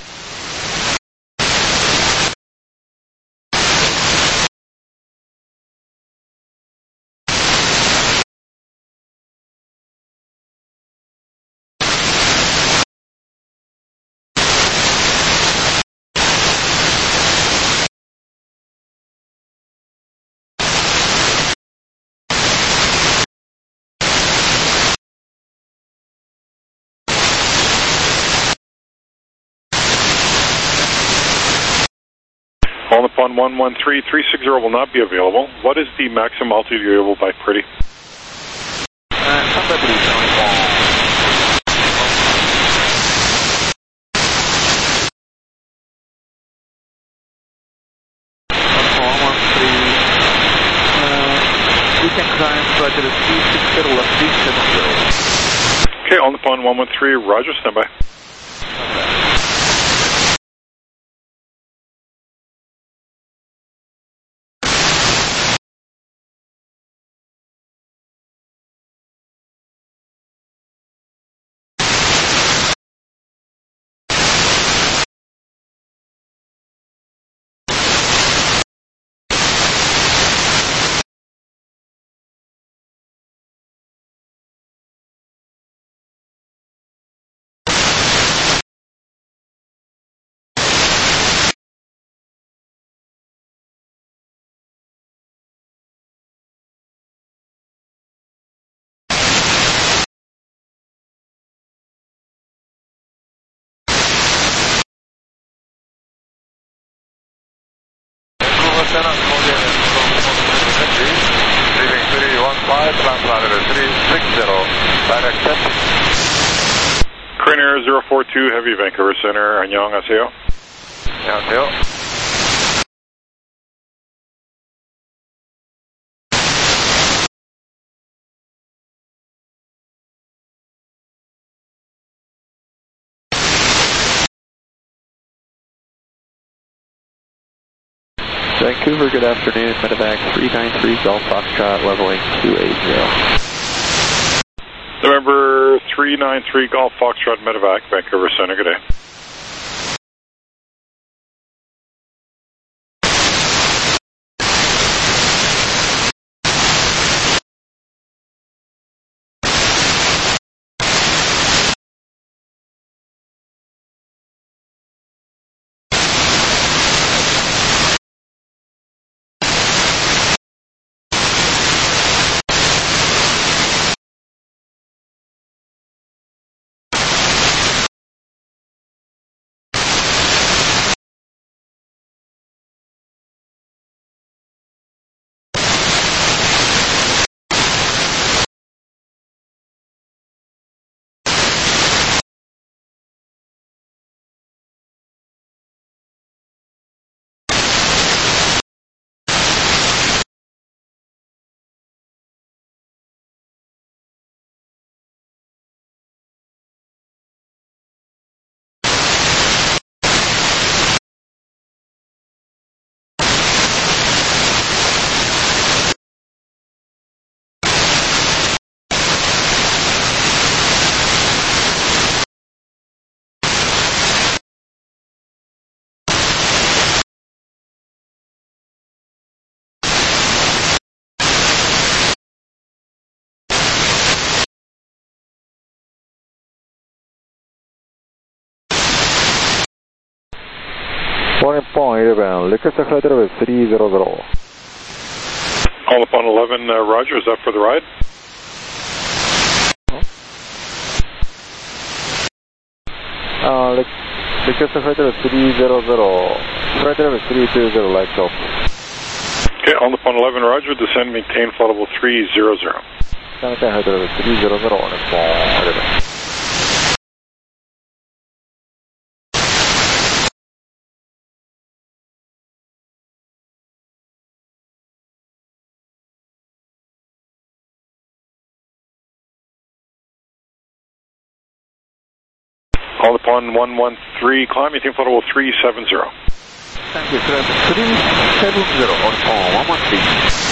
All upon 113, 360 will not be available. What is the maximum altitude you're able by Pretty? We can climb flight level 360 left 370. Okay, all upon 113, roger, standby. Lieutenant Korean Victory, leaving 315, translator 360, direct taxi. Crane Air 042 Heavy, Vancouver Center. 안녕하세요. 안녕하세요. Vancouver, good afternoon. Medevac 393 Golf Foxtrot, leveling 280. November 393 Golf Foxtrot Medevac, Vancouver Center. Good day. Morning, 11, request flight level 300. All upon 11, Roger, is that for the ride? Request flight level 300, flight level 320, lights off. Okay, all upon 11, Roger, descend, maintain flight level 300. Maintain flight level 300, on upon 11. All upon 113, climb, maintain flight level 370. Thank you, sir. 370, on upon 113.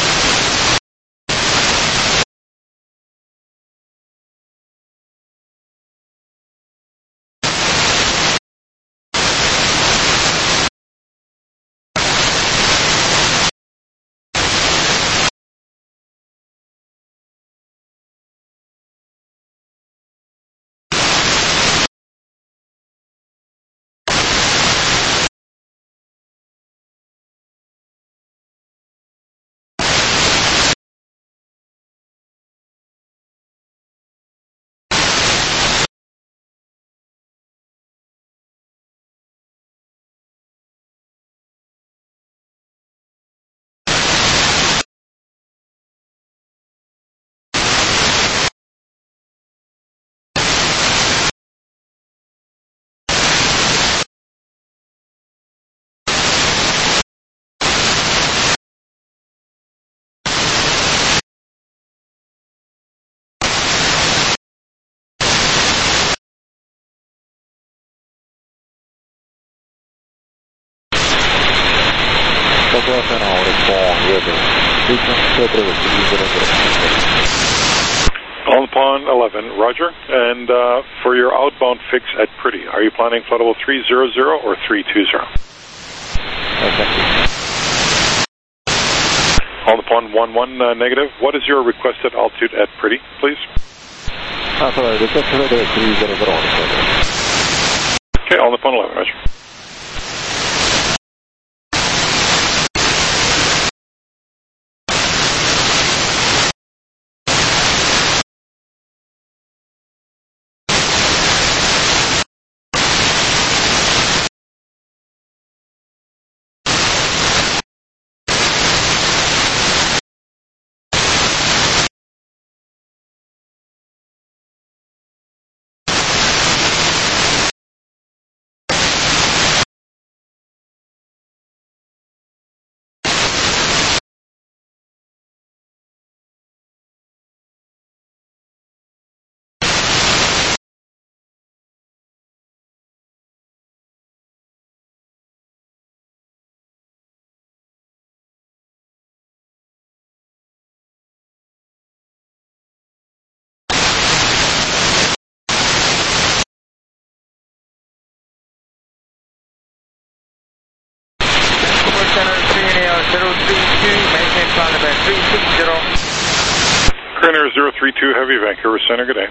All upon 11, Roger. And for your outbound fix at Pretty, are you planning flight level 300 or 320? All upon 11, negative. What is your requested altitude at Pretty, please? Okay, all upon 11, Roger. Crane Air 032 Heavy, Vancouver Center, good day.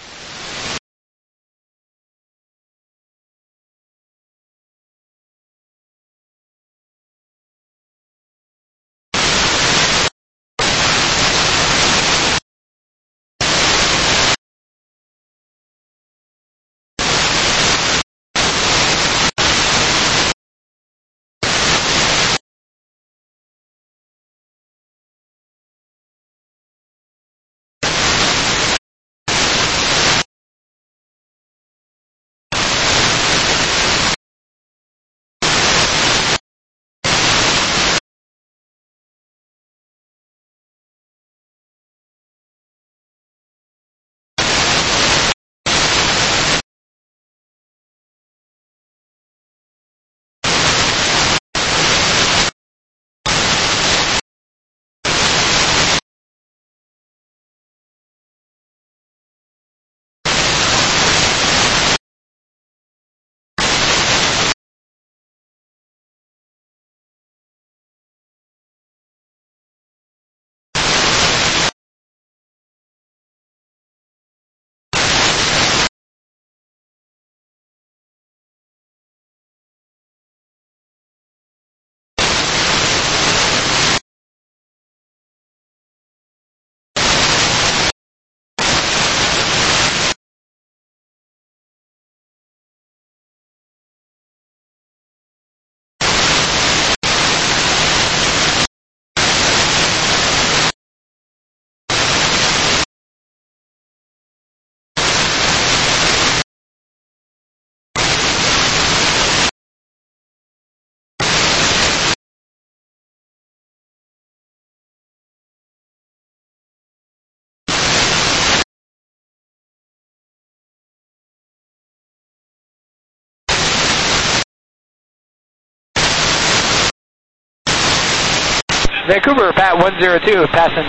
Vancouver, Pat 102, passing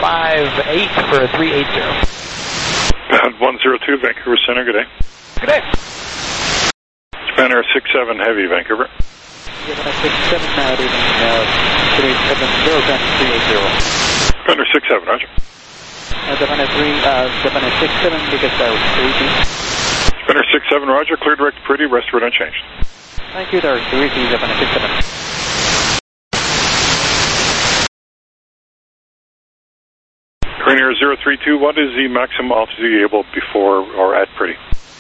25.8 for 380. Pat 102, Vancouver Center, good day. Good day. Japan Air 67 Heavy, Vancouver. Japan Air 67, reading 380. Japan Air 67, roger. Japan Air 67, because that was 3T. Japan Air 67, roger, clear direct to Pretty, rest route unchanged. Thank you, there, 3T, Japan Air 67. Crane Air 032, what is the maximum altitude you're able before or at Pretty?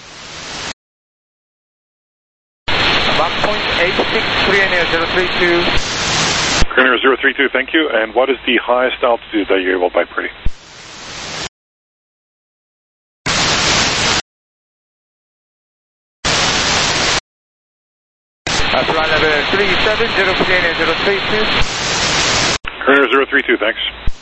About 0.86, Crane Air 032. Crane Air 032, thank you. And what is the highest altitude that you're able by Pretty? Flight level 370, Crane Air 032. Crane Air 032, thanks.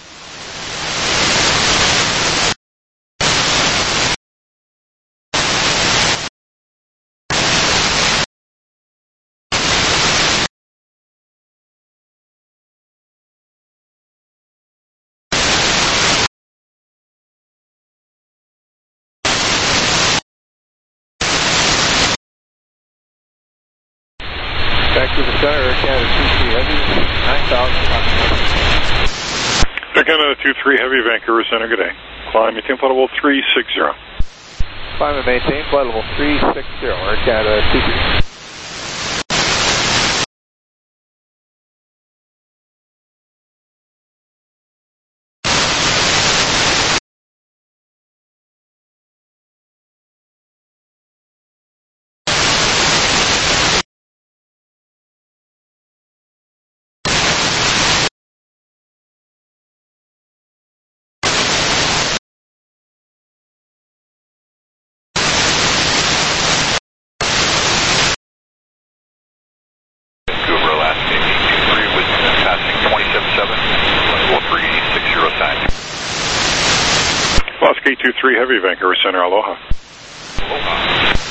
Vancouver Center, Air Canada 23 Heavy, 9,000. Air Canada 23 Heavy, Vancouver Center, good day. Climb, maintain flight level 360. Climb and maintain flight level 360, Air Canada 23. Alaska 823 Heavy, Vancouver Center, aloha. Aloha.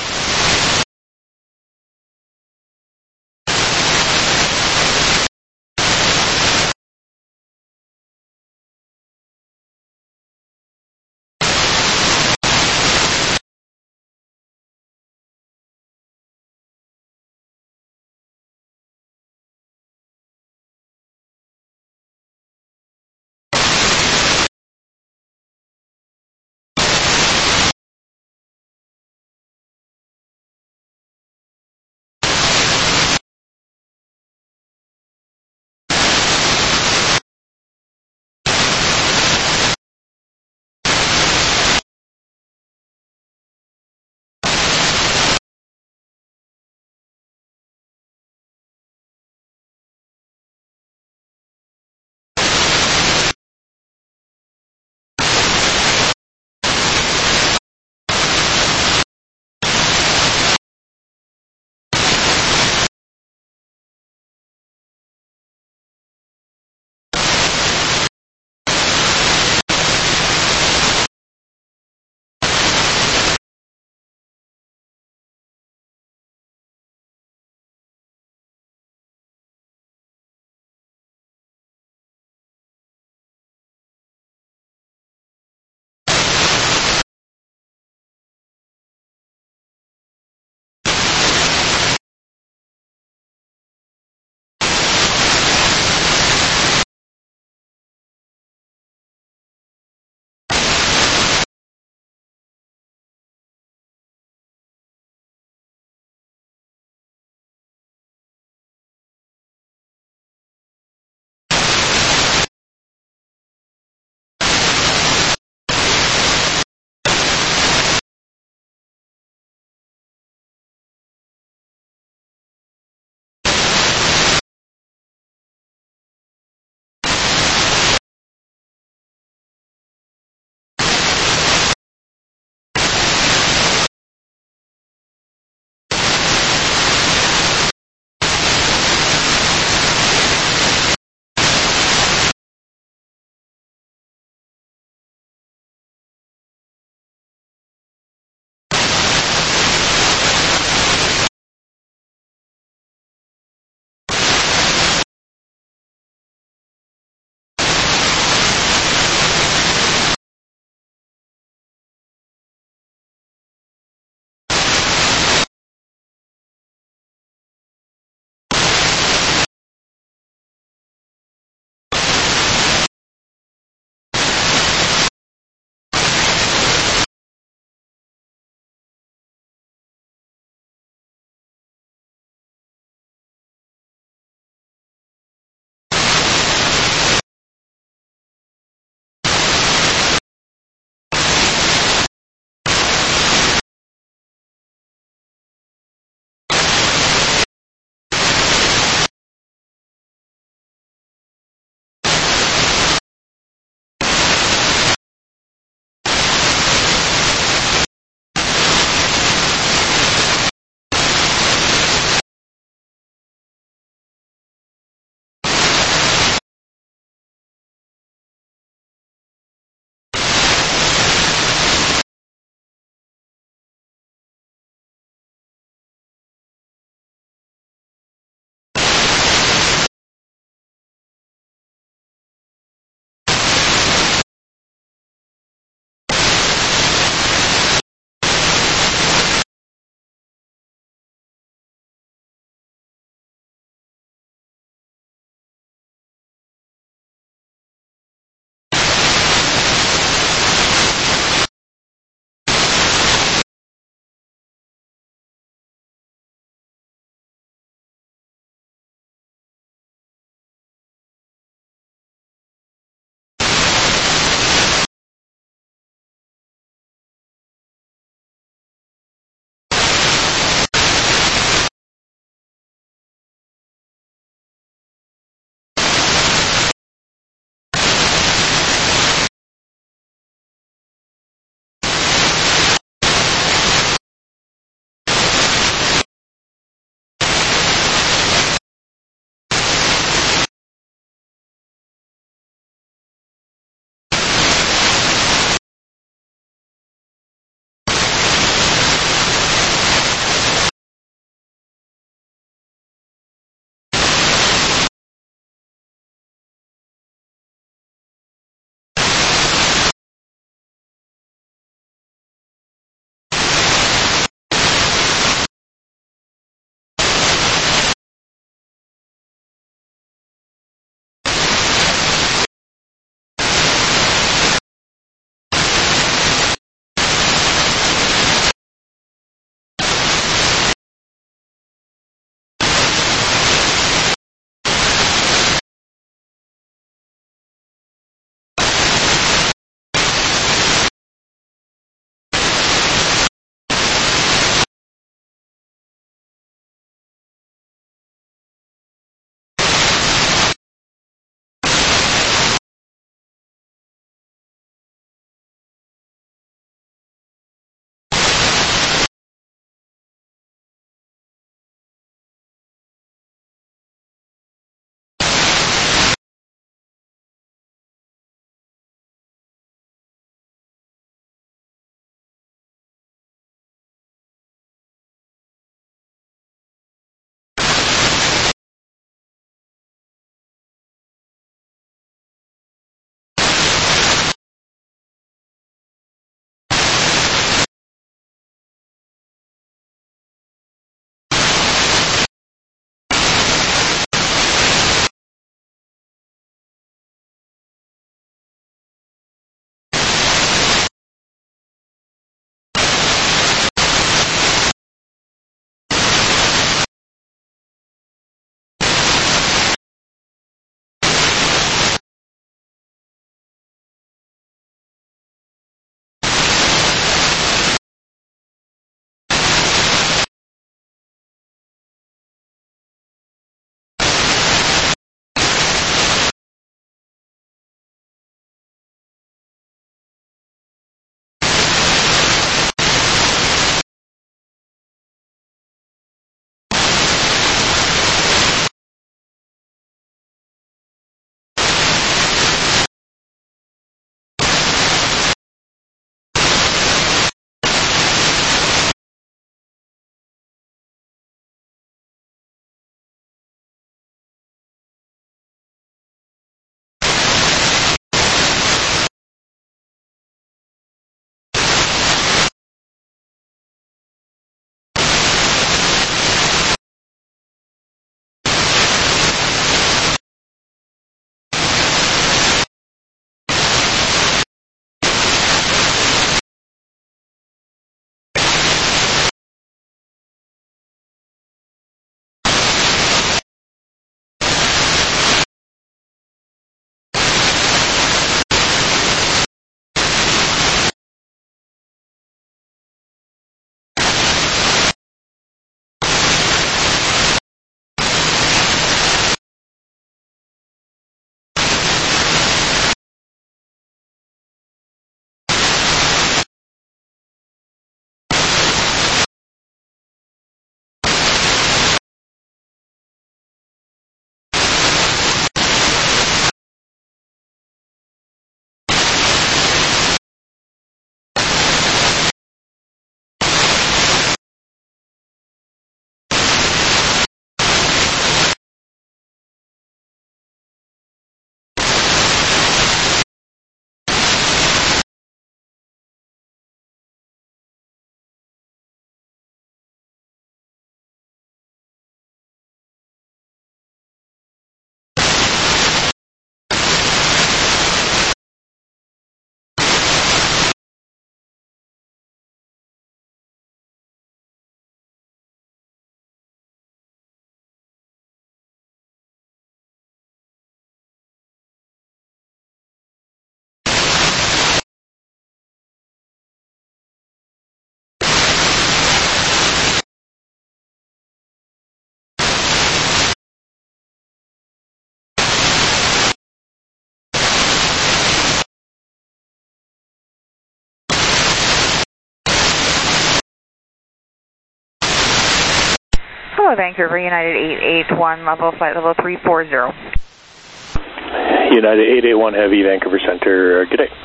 Hello, Vancouver, United 881, flight level 340. United 881 Heavy, Vancouver Center, good day.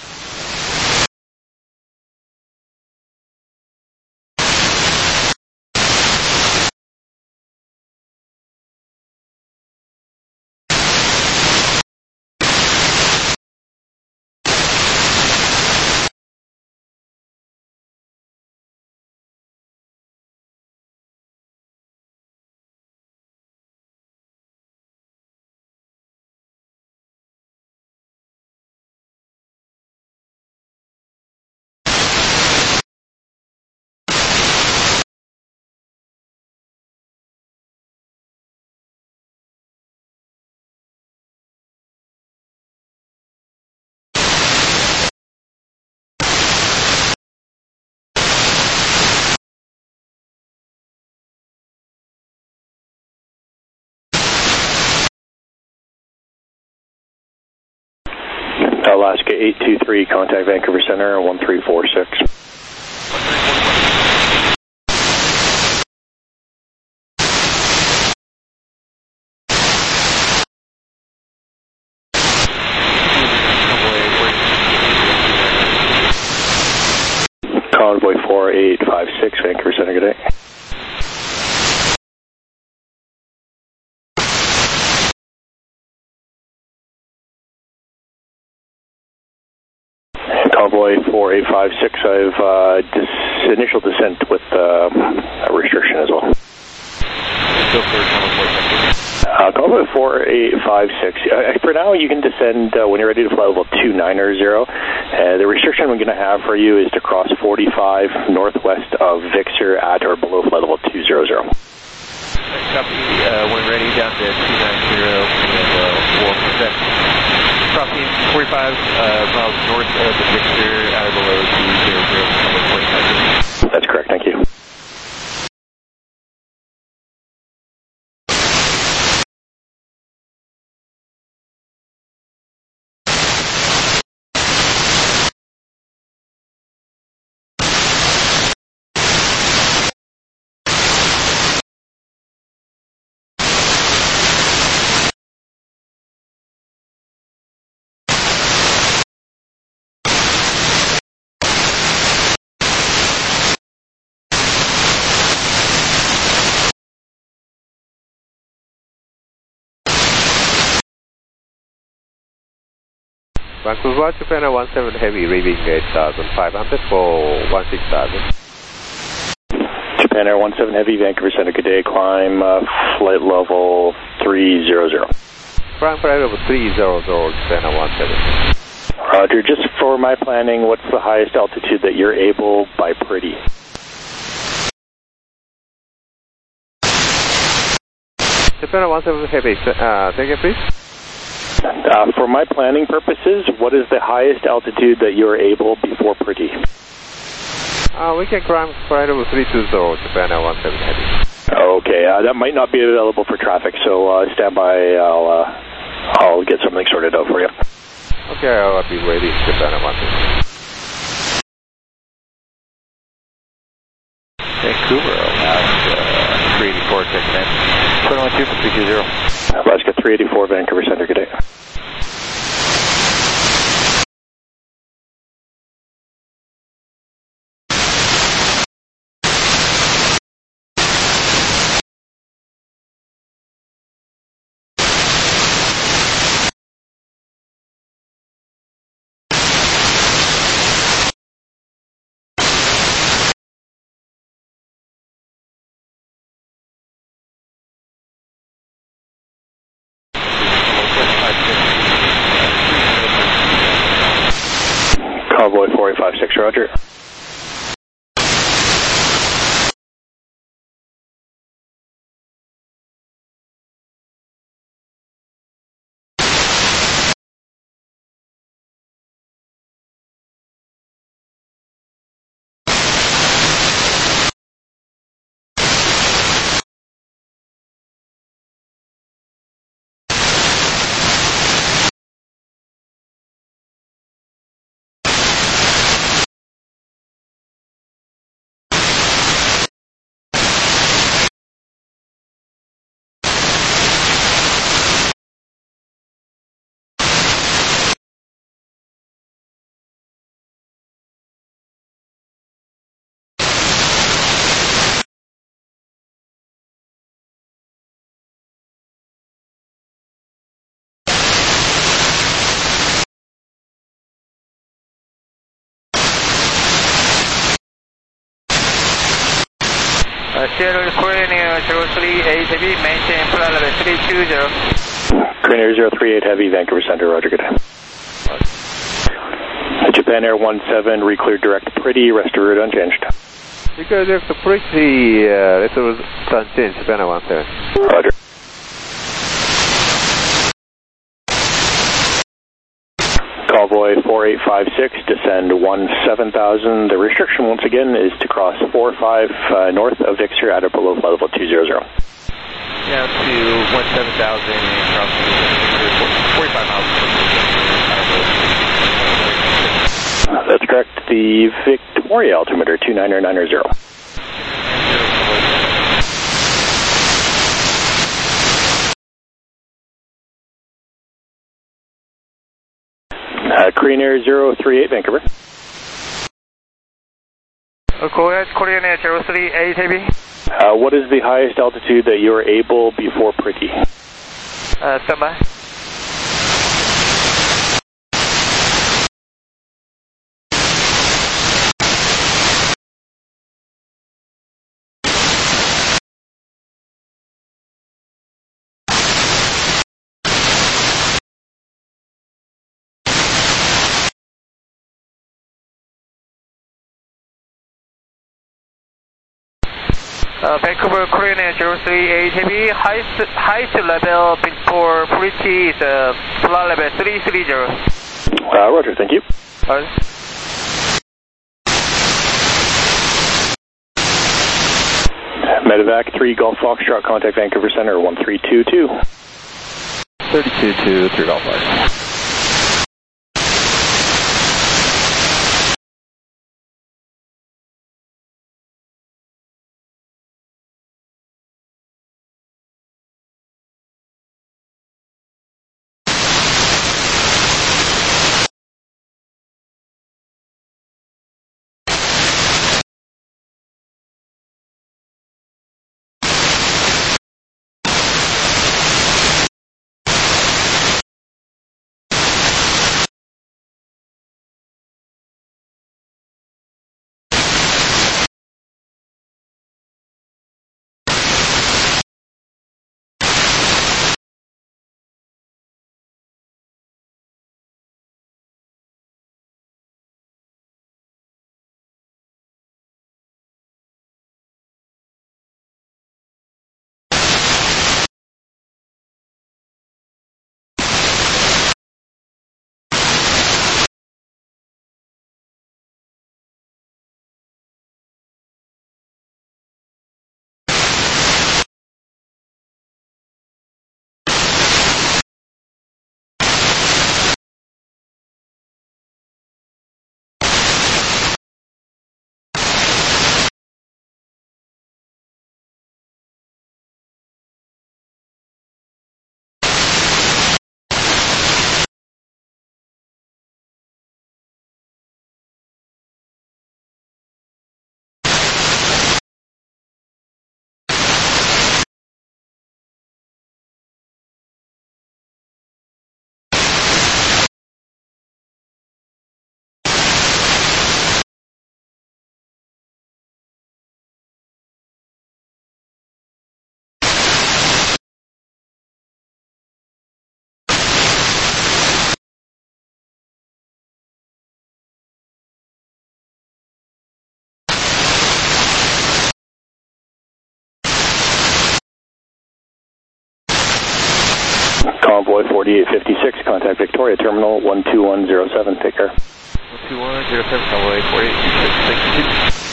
Alaska 823, contact Vancouver Center, 1346. Convoy 4856, Vancouver Center, good day. Convoy 4856, I've initial descent with a restriction as well. Convoy 4856, for now you can descend when you're ready to fly level 290. The restriction we're going to have for you is to cross 45 northwest of Victor at or below flight level 200. Copy, when ready down to 290 and 4%. Crossing 45 miles north of the Victor at or below 200. That's correct, thank you. Vancouver, Japan 17 Heavy, reading 8,500 for 16,000. Japan Air 17 Heavy, Vancouver Center, good day, climb flight level 300. Climb flight level 300, Japan Air 17. Roger, just for my planning, what's the highest altitude that you're able by Pretty? Japan Air 17 Heavy, take it please. For my planning purposes, what is the highest altitude that you're able before Pretty? We can climb flight level 320, Japan Air 17 Heavy. Okay, that might not be available for traffic, so stand by, I'll get something sorted out for you. Okay, I'll be waiting, Japan Air 17. Vancouver, Alaska 384, checking in. 212 for 320. Alaska 384, Vancouver Center, good day. Convoy 4856, roger. Sierra Korean Air 038 Heavy, maintain flight level 320. Korean Air 038 Heavy, Vancouver Center, roger, good day. Japan Air 17, recleared direct Pretty, rest of route unchanged. Because there's a Pretty, rest of route unchanged, Japan Air 17. Roger. Convoy 4856, descend 17,000. The restriction once again is to cross 45 north of Victor at or below flight level 200. Yeah, to 17,000 and cross 45 miles. That's correct. The Victoria altimeter 29990. Korean Air 038 Vancouver. Go ahead, Korean Air 038 Heavy. What is the highest altitude that you are able before Pretty? Stand by. Vancouver Korean Air 038 Heavy, highest level before Pretty is flight level 330. Roger, thank you. Medevac 3 Golf Foxtrot, contact Vancouver Center 1322. 32 3 Golf Foxtrot. Convoy 4856, contact Victoria Terminal 12107, take care. 12107, Convoy 4856, thank you.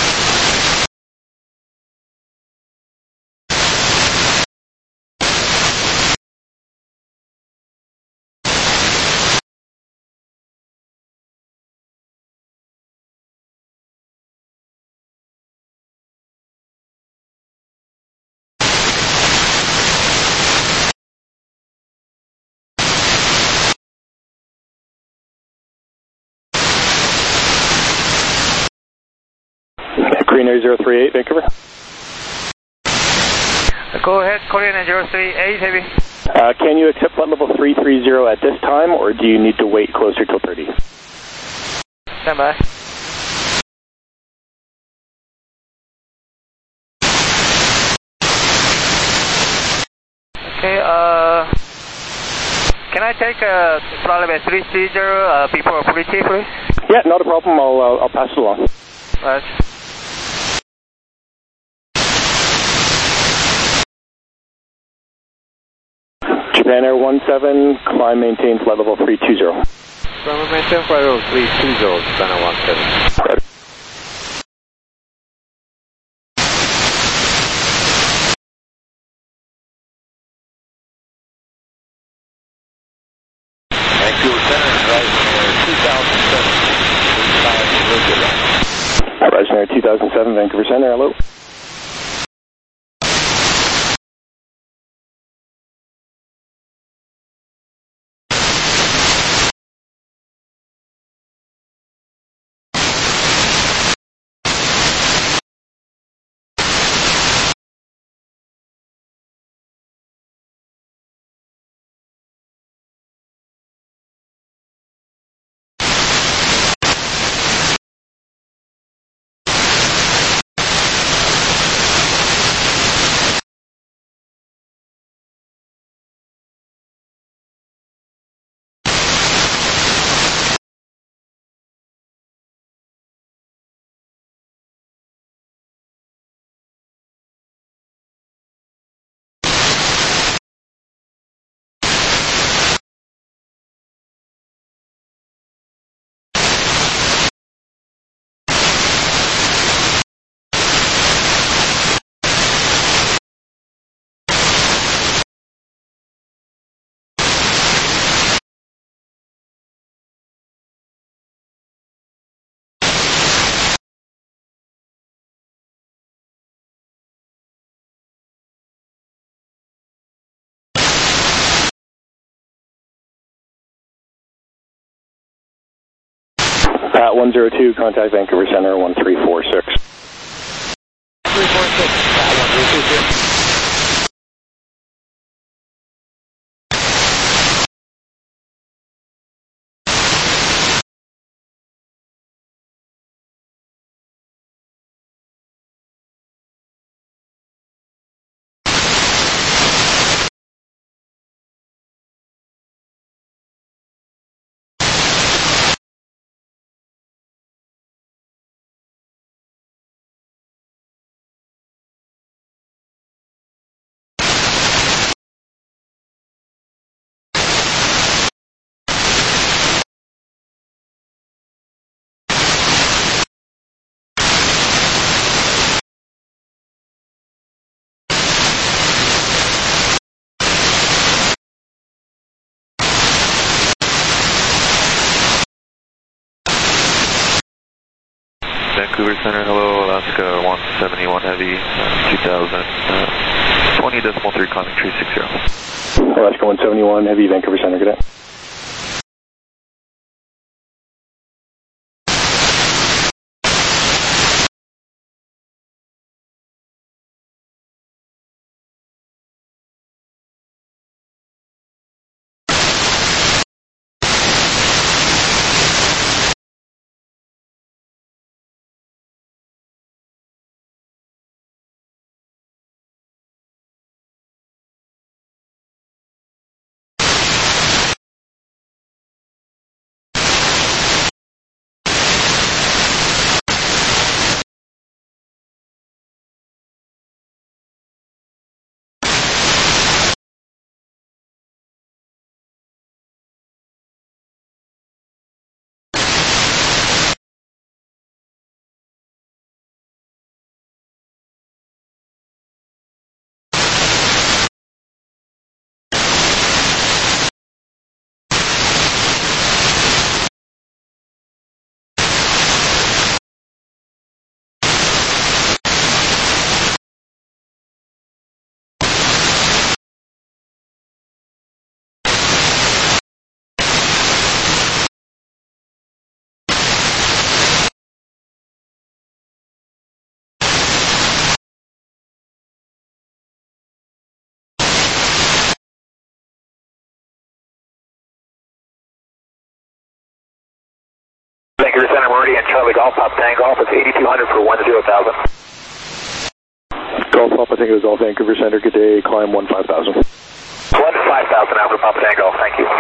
Korean Air 038, Vancouver. Go ahead, Korean Air 038 Heavy. Can you accept flight level 330 at this time, or do you need to wait closer till 30? Stand by. Okay, can I take flight level 330 before Pretty, please? Yeah, not a problem. I'll pass it along. Right. Japan Air 17, climb maintain flight level 320. Climb maintain flight level 320, Japan Air 17. Right. Vancouver Center, Horizon Air 2007, Vancouver Center, hello. Pat 102, contact Vancouver Center 1346. 346, Pat 102. Vancouver Center, hello, Alaska 171 Heavy, 2000, 20.3 climbing 360. Alaska 171 Heavy, Vancouver Center, good day. Vancouver Center, Meridian, Charlie Golf Pop, Tango Golf, it's 8200 for 10,000. Golf Papa, I think it was all Vancouver Center, good day, climb 15,000. 5000 Alpha Papa Tango, thank you.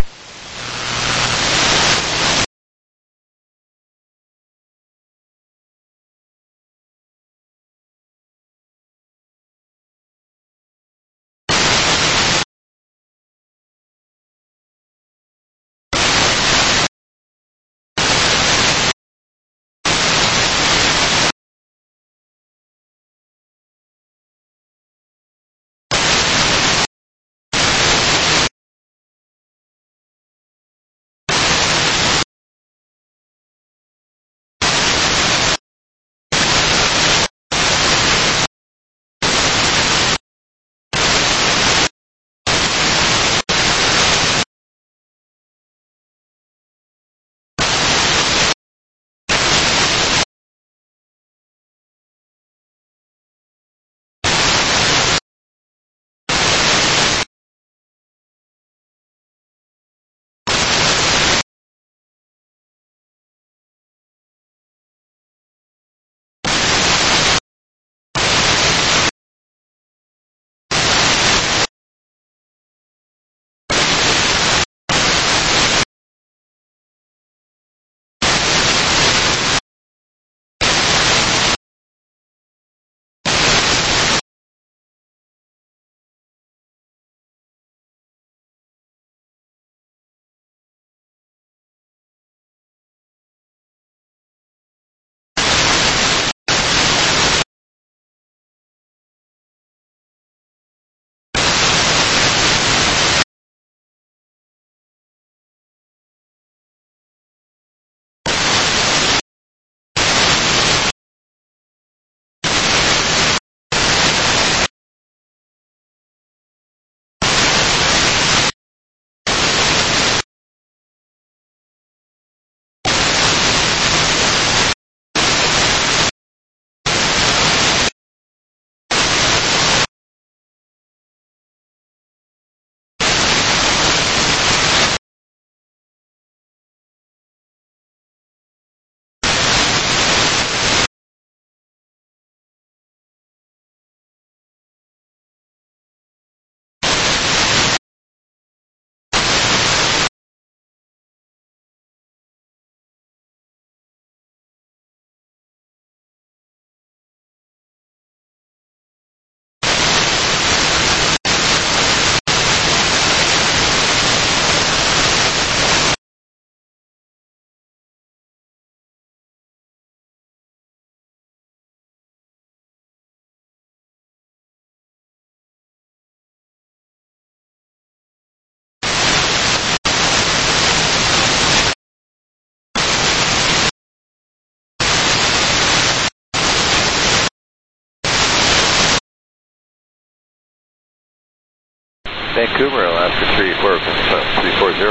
Vancouver, Alaska 340.